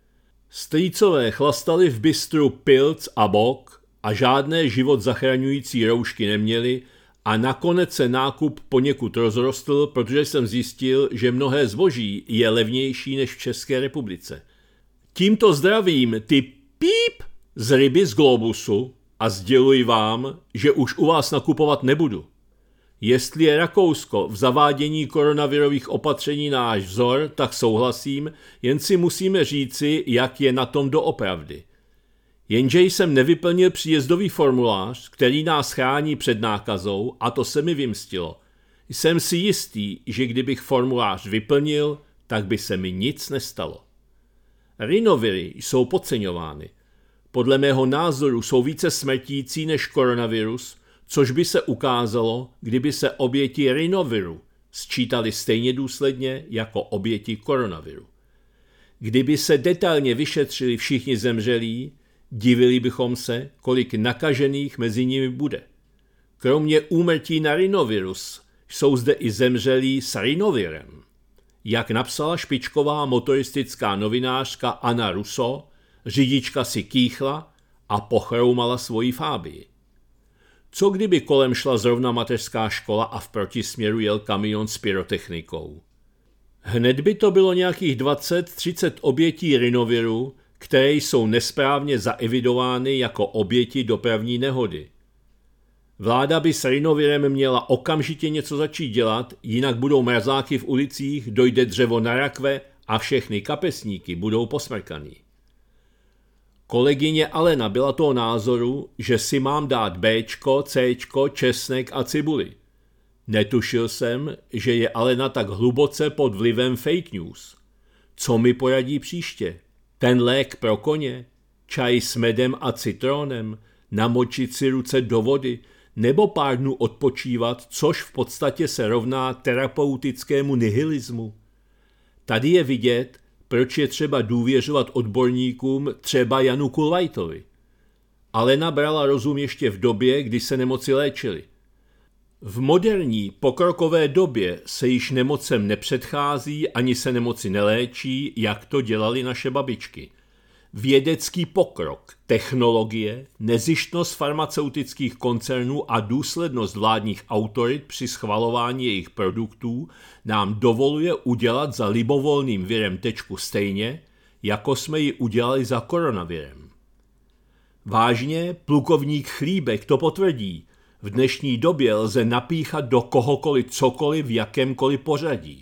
Strýcové chlastali v bistru pilc a bok a žádné život zachraňující roušky neměli a nakonec se nákup poněkud rozrostl, protože jsem zjistil, že mnohé zboží je levnější než v České republice. Tímto zdravím ty píp z ryby z Globusu a sděluji vám, že už u vás nakupovat nebudu. Jestli je Rakousko v zavádění koronavirových opatření náš vzor, tak souhlasím, jen si musíme říci, jak je na tom doopravdy. Jenže jsem nevyplnil příjezdový formulář, který nás chrání před nákazou, a to se mi vymstilo. Jsem si jistý, že kdybych formulář vyplnil, tak by se mi nic nestalo. Rhinoviry jsou podceňovány. Podle mého názoru jsou více smrtící než koronavirus, což by se ukázalo, kdyby se oběti rhinoviru sčítali stejně důsledně jako oběti koronaviru. Kdyby se detailně vyšetřili všichni zemřelí, divili bychom se, kolik nakažených mezi nimi bude. Kromě úmrtí na rhinovirus jsou zde i zemřelí s rhinovirem. Jak napsala špičková motoristická novinářka Anna Russo, řidička si kýchla a pochroumala svoji fábii. Co kdyby kolem šla zrovna mateřská škola a v protisměru jel kamion s pyrotechnikou? Hned by to bylo nějakých 20-30 obětí rhinoviru, které jsou nesprávně zaevidovány jako oběti dopravní nehody. Vláda by s rhinovirem měla okamžitě něco začít dělat, jinak budou mrazáky v ulicích, dojde dřevo na rakve a všechny kapesníky budou posmrkaný. Kolegyně Alena byla toho názoru, že si mám dát Bčko, Cčko, česnek a cibuli. Netušil jsem, že je Alena tak hluboce pod vlivem fake news. Co mi poradí příště? Ten lék pro koně? Čaj s medem a citronem? Namočit si ruce do vody? Nebo pár dnů odpočívat, což v podstatě se rovná terapeutickému nihilismu? Tady je vidět, proč je třeba důvěřovat odborníkům, třeba Janu Kulvajtovi. Alena brala rozum ještě v době, kdy se nemoci léčily. V moderní, pokrokové době se již nemocem nepředchází ani se nemoci neléčí, jak to dělali naše babičky. Vědecký pokrok, technologie, nezištnost farmaceutických koncernů a důslednost vládních autorit při schvalování jejich produktů nám dovoluje udělat za libovolným virem tečku stejně, jako jsme ji udělali za koronavirem. Vážně, plukovník Chlíbek to potvrdí. V dnešní době lze napíchat do kohokoliv cokoliv v jakémkoliv pořadí.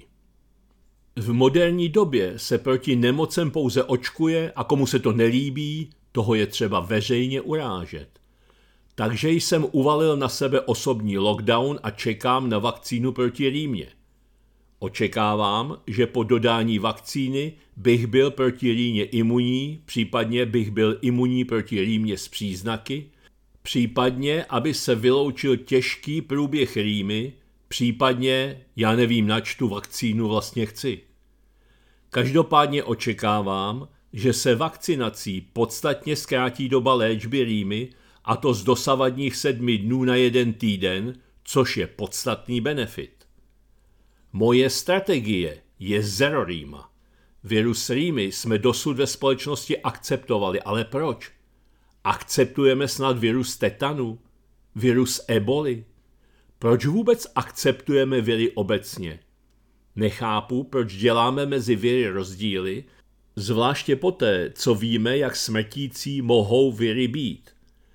V moderní době se proti nemocem pouze očkuje a komu se to nelíbí, toho je třeba veřejně urážet. Takže jsem uvalil na sebe osobní lockdown a čekám na vakcínu proti rýmě. Očekávám, že po dodání vakcíny bych byl proti rýmě imunní, případně bych byl imunní proti rýmě s příznaky, případně, aby se vyloučil těžký průběh rýmy, případně, já nevím, nač tu vakcínu vlastně chci. Každopádně očekávám, že se vakcinací podstatně zkrátí doba léčby rýmy, a to z dosavadních 7 dnů na 1 týden, což je podstatný benefit. Moje strategie je zero rýma. Virus rýmy jsme dosud ve společnosti akceptovali, ale proč? Akceptujeme snad virus tetanu? Virus eboli? Proč vůbec akceptujeme viry obecně? Nechápu, proč děláme mezi viry rozdíly, zvláště poté, co víme, jak smrtící mohou viry být.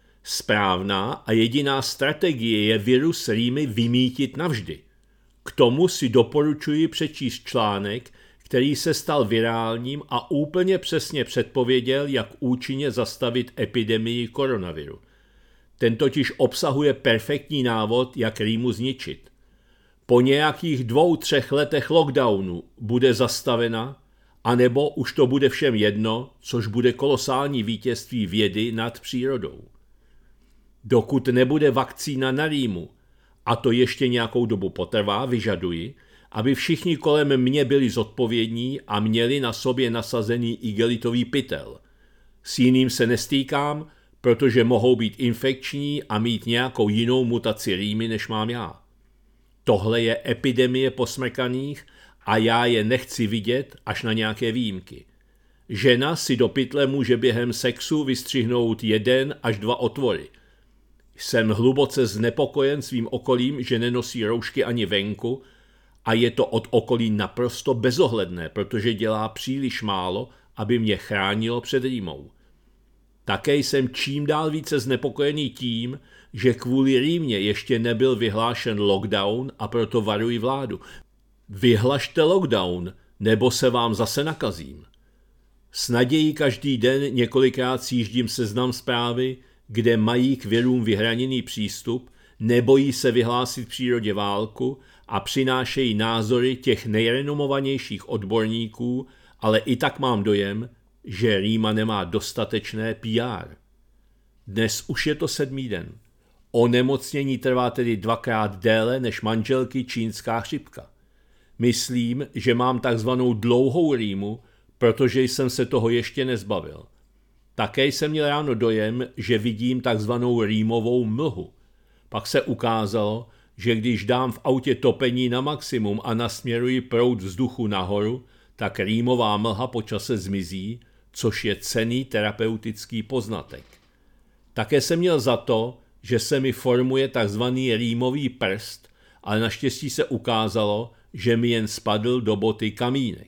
Správná a jediná strategie je virus rýmy vymýtit navždy. K tomu si doporučuji přečíst článek, který se stal virálním a úplně přesně předpověděl, jak účinně zastavit epidemii koronaviru. Ten totiž obsahuje perfektní návod, jak rýmu zničit. Po nějakých 2-3 letech lockdownu bude zastavena, anebo už to bude všem jedno, což bude kolosální vítězství vědy nad přírodou. Dokud nebude vakcína na rýmu, a to ještě nějakou dobu potrvá, vyžaduji, aby všichni kolem mě byli zodpovědní a měli na sobě nasazený igelitový pytel. S jiným se nestýkám, protože mohou být infekční a mít nějakou jinou mutaci rýmy, než mám já. Tohle je epidemie posmrkaných a já je nechci vidět až na nějaké výjimky. Žena si do pytle může během sexu vystřihnout 1 až 2 otvory. Jsem hluboce znepokojen svým okolím, že nenosí roušky ani venku a je to od okolí naprosto bezohledné, protože dělá příliš málo, aby mě chránilo před rýmou. Také jsem čím dál více znepokojený tím, že kvůli rýmě ještě nebyl vyhlášen lockdown a proto varuji vládu. Vyhlašte lockdown, nebo se vám zase nakazím. S nadějí každý den několikrát sjíždím Seznam Zprávy, kde mají k virům vyhraněný přístup, nebojí se vyhlásit přírodě válku a přinášejí názory těch nejrenomovanějších odborníků, ale i tak mám dojem, že rýma nemá dostatečné PR. Dnes už je to 7. den. Onemocnění trvá tedy 2krát déle než manželky čínská chřipka. Myslím, že mám takzvanou dlouhou rýmu, protože jsem se toho ještě nezbavil. Také jsem měl ráno dojem, že vidím takzvanou rýmovou mlhu. Pak se ukázalo, že když dám v autě topení na maximum a nasměruji proud vzduchu nahoru, tak rýmová mlha po čase zmizí, což je cenný terapeutický poznatek. Také jsem měl za to, že se mi formuje takzvaný rýmový prst, ale naštěstí se ukázalo, že mi jen spadl do boty kamínek.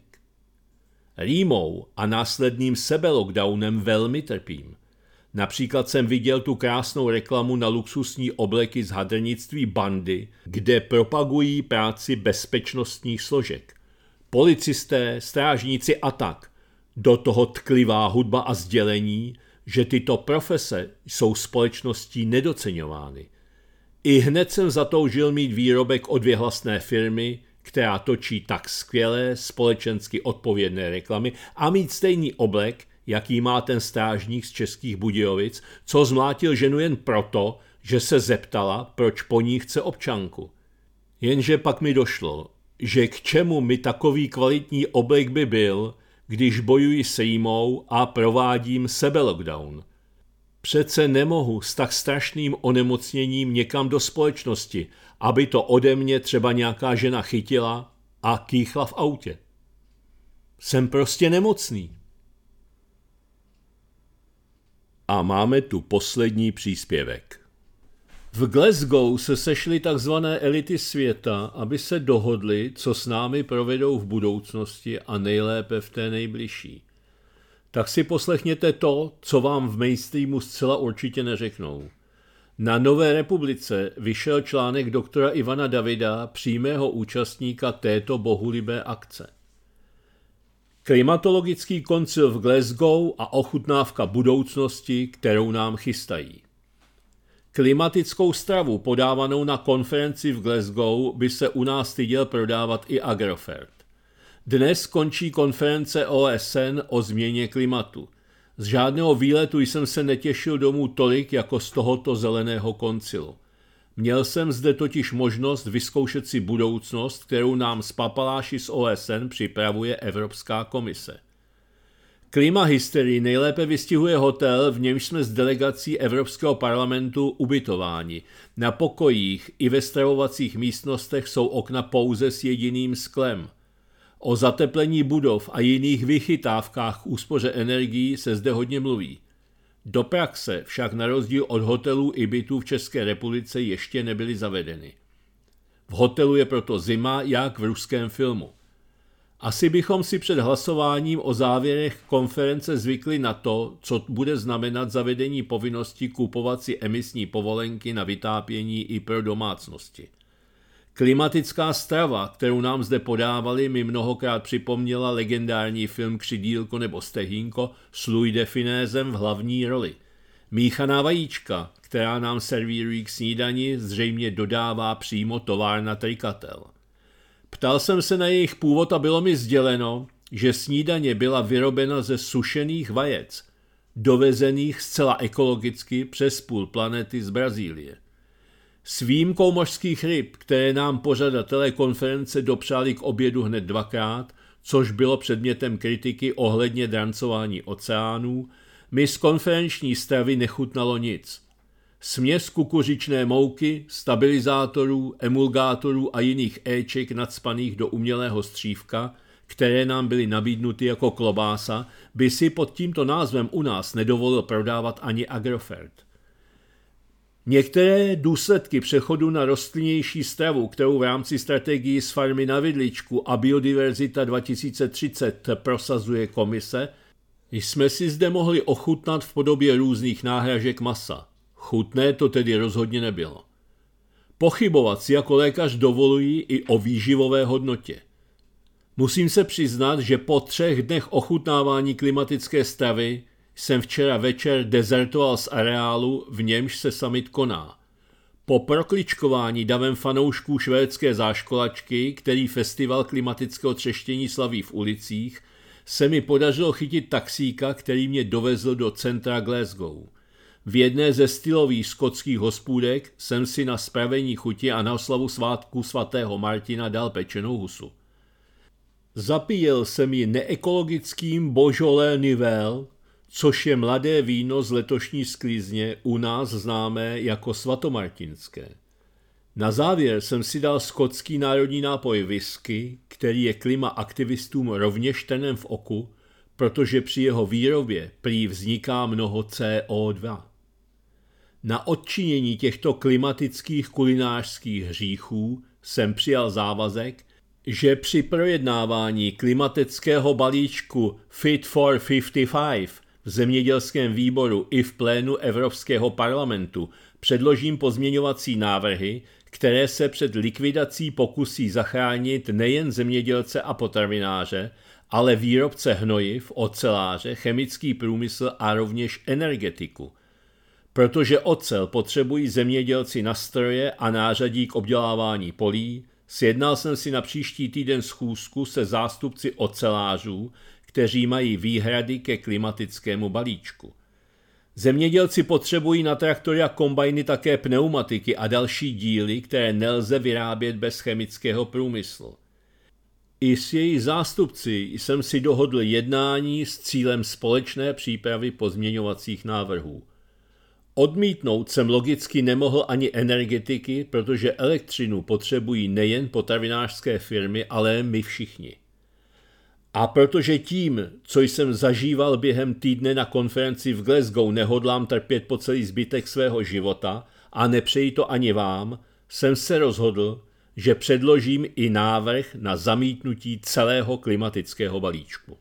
Rýmou a následným sebelockdownem velmi trpím. Například jsem viděl tu krásnou reklamu na luxusní obleky z hadrnictví Bandy, kde propagují práci bezpečnostních složek. Policisté, strážníci a tak. Do toho tklivá hudba a sdělení, že tyto profese jsou společností nedoceňovány. I hned jsem zatoužil mít výrobek od věhlasné firmy, která točí tak skvělé, společensky odpovědné reklamy a mít stejný oblek, jaký má ten strážník z Českých Budějovic, co zmlátil ženu jen proto, že se zeptala, proč po ní chce občanku. Jenže pak mi došlo, že k čemu mi takový kvalitní oblek by byl, když bojuji s rýmou a provádím sebelockdown. Přece nemohu s tak strašným onemocněním někam do společnosti, aby to ode mě třeba nějaká žena chytila a kýchla v autě. Jsem prostě nemocný. A máme tu poslední příspěvek. V Glasgow se sešly takzvané elity světa, aby se dohodli, co s námi provedou v budoucnosti a nejlépe v té nejbližší. Tak si poslechněte to, co vám v mainstreamu zcela určitě neřeknou. Na Nové republice vyšel článek doktora Ivana Davida, přímého účastníka této bohulibé akce. Klimatologický koncil v Glasgow a ochutnávka budoucnosti, kterou nám chystají. Klimatickou stravu podávanou na konferenci v Glasgow by se u nás styděl prodávat i Agrofert. Dnes končí konference OSN o změně klimatu. Z žádného výletu jsem se netěšil domů tolik jako z tohoto zeleného koncilu. Měl jsem zde totiž možnost vyzkoušet si budoucnost, kterou nám z papaláši z OSN připravuje Evropská komise. Klimahysterii nejlépe vystihuje hotel, v němž jsme s delegací Evropského parlamentu ubytováni. Na pokojích i ve stravovacích místnostech jsou okna pouze s jediným sklem. O zateplení budov a jiných vychytávkách k úspoře energií se zde hodně mluví. Do praxe však na rozdíl od hotelů i bytů v České republice ještě nebyly zavedeny. V hotelu je proto zima, jak v ruském filmu. Asi bychom si před hlasováním o závěrech konference zvykli na to, co bude znamenat zavedení povinnosti kupovat si emisní povolenky na vytápění i pro domácnosti. Klimatická strava, kterou nám zde podávali, mi mnohokrát připomněla legendární film Křidílko nebo Stehínko s Louis de Funésem v hlavní roli. Míchaná vajíčka, která nám servírují k snídani, zřejmě dodává přímo továrna Trikatel. Ptal jsem se na jejich původ a bylo mi sděleno, že snídaně byla vyrobena ze sušených vajec, dovezených zcela ekologicky přes půl planety z Brazílie. S výjimkou mořských ryb, které nám pořadatelé konference dopřáli k obědu hned 2krát, což bylo předmětem kritiky ohledně drancování oceánů, mi z konferenční stravy nechutnalo nic. Směs kukuřičné mouky, stabilizátorů, emulgátorů a jiných éček nacpaných do umělého střívka, které nám byly nabídnuty jako klobása, by si pod tímto názvem u nás nedovolil prodávat ani Agrofert. Některé důsledky přechodu na rostlinnější stravu, kterou v rámci strategii z farmy na vidličku a Biodiverzita 2030 prosazuje komise, jsme si zde mohli ochutnat v podobě různých náhražek masa. Chutné to tedy rozhodně nebylo. Pochybovat si jako lékař dovolují i o výživové hodnotě. Musím se přiznat, že po 3 dnech ochutnávání klimatické stravy jsem včera večer dezertoval z areálu, v němž se summit koná. Po prokličkování davem fanoušků švédské záškolačky, který festival klimatického třeštění slaví v ulicích, se mi podařilo chytit taxíka, který mě dovezl do centra Glasgow. V jedné ze stylových skotských hospůdek jsem si na spravení chuti a na oslavu svátku svatého Martina dal pečenou husu. Zapíjel jsem ji neekologickým Beaujolais Nivel, což je mladé víno z letošní sklizně, u nás známé jako svatomartinské. Na závěr jsem si dal skotský národní nápoj whisky, který je klima aktivistům rovněž trnem v oku, protože při jeho výrobě prý vzniká mnoho CO2. Na odčinění těchto klimatických kulinářských hříchů jsem přijal závazek, že při projednávání klimatického balíčku Fit for 55 v zemědělském výboru i v plénu Evropského parlamentu předložím pozměňovací návrhy, které se před likvidací pokusí zachránit nejen zemědělce a potravináře, ale výrobce hnojiv, oceláře, chemický průmysl a rovněž energetiku. Protože ocel potřebují zemědělci na stroje a nářadí k obdělávání polí, sjednal jsem si na příští týden schůzku se zástupci ocelářů, kteří mají výhrady ke klimatickému balíčku. Zemědělci potřebují na traktory a kombajny také pneumatiky a další díly, které nelze vyrábět bez chemického průmyslu. I s jejich zástupci jsem si dohodl jednání s cílem společné přípravy pozměňovacích návrhů. Odmítnout jsem logicky nemohl ani energetiky, protože elektřinu potřebují nejen potravinářské firmy, ale my všichni. A protože tím, co jsem zažíval během týdne na konferenci v Glasgow, nehodlám trpět po celý zbytek svého života a nepřeji to ani vám, jsem se rozhodl, že předložím i návrh na zamítnutí celého klimatického balíčku.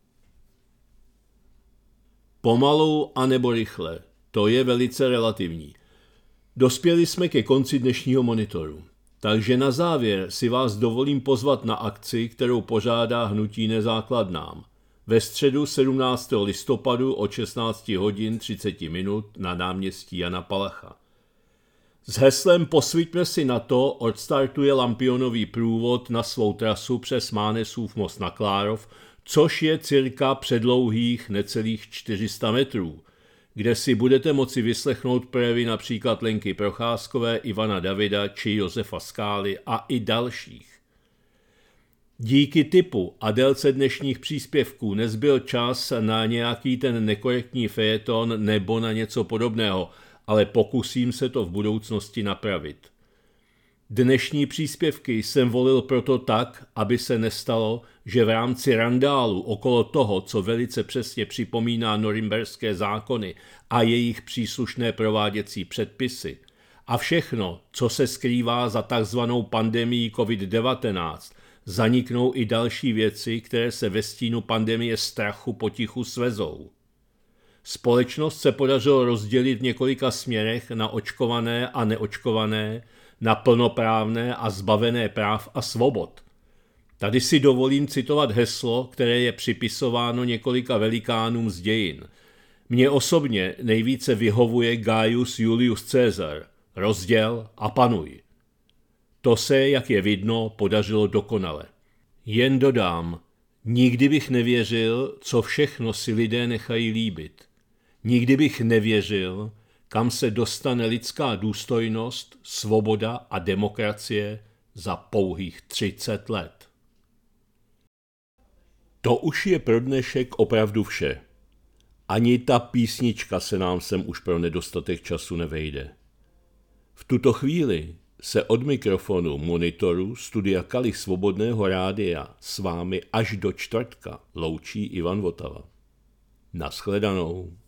Pomalu anebo rychle, to je velice relativní. Dospěli jsme ke konci dnešního monitoru. Takže na závěr si vás dovolím pozvat na akci, kterou pořádá hnutí Nezákladnám. Ve středu 17. listopadu od 16 hodin 30 minut na náměstí Jana Palacha. S heslem Posviťme si na to odstartuje Lampionový průvod na svou trasu přes Mánesův most na Klárov, což je cirka předlouhých necelých 400 metrů, kde si budete moci vyslechnout projevy například Lenky Procházkové, Ivana Davida či Josefa Skály a i dalších. Díky typu a délce dnešních příspěvků nezbyl čas na nějaký ten nekorektní fejeton nebo na něco podobného, ale pokusím se to v budoucnosti napravit. Dnešní příspěvky jsem volil proto tak, aby se nestalo, že v rámci randálu okolo toho, co velice přesně připomíná norimberské zákony a jejich příslušné prováděcí předpisy, a všechno, co se skrývá za takzvanou pandemií COVID-19, zaniknou i další věci, které se ve stínu pandemie strachu potichu svezou. Společnost se podařilo rozdělit v několika směrech na očkované a neočkované, na plnoprávné a zbavené práv a svobod. Tady si dovolím citovat heslo, které je připisováno několika velikánům z dějin. Mně osobně nejvíce vyhovuje Gaius Julius Caesar. Rozděl a panuj. To se, jak je vidno, podařilo dokonale. Jen dodám, nikdy bych nevěřil, co všechno si lidé nechají líbit. Nikdy bych nevěřil, kam se dostane lidská důstojnost, svoboda a demokracie za pouhých 30 let. To už je pro dnešek opravdu vše. Ani ta písnička se nám sem už pro nedostatek času nevejde. V tuto chvíli se od mikrofonu monitoru Studia Kalich Svobodného rádia s vámi až do čtvrtka loučí Ivan Votava. Naschledanou.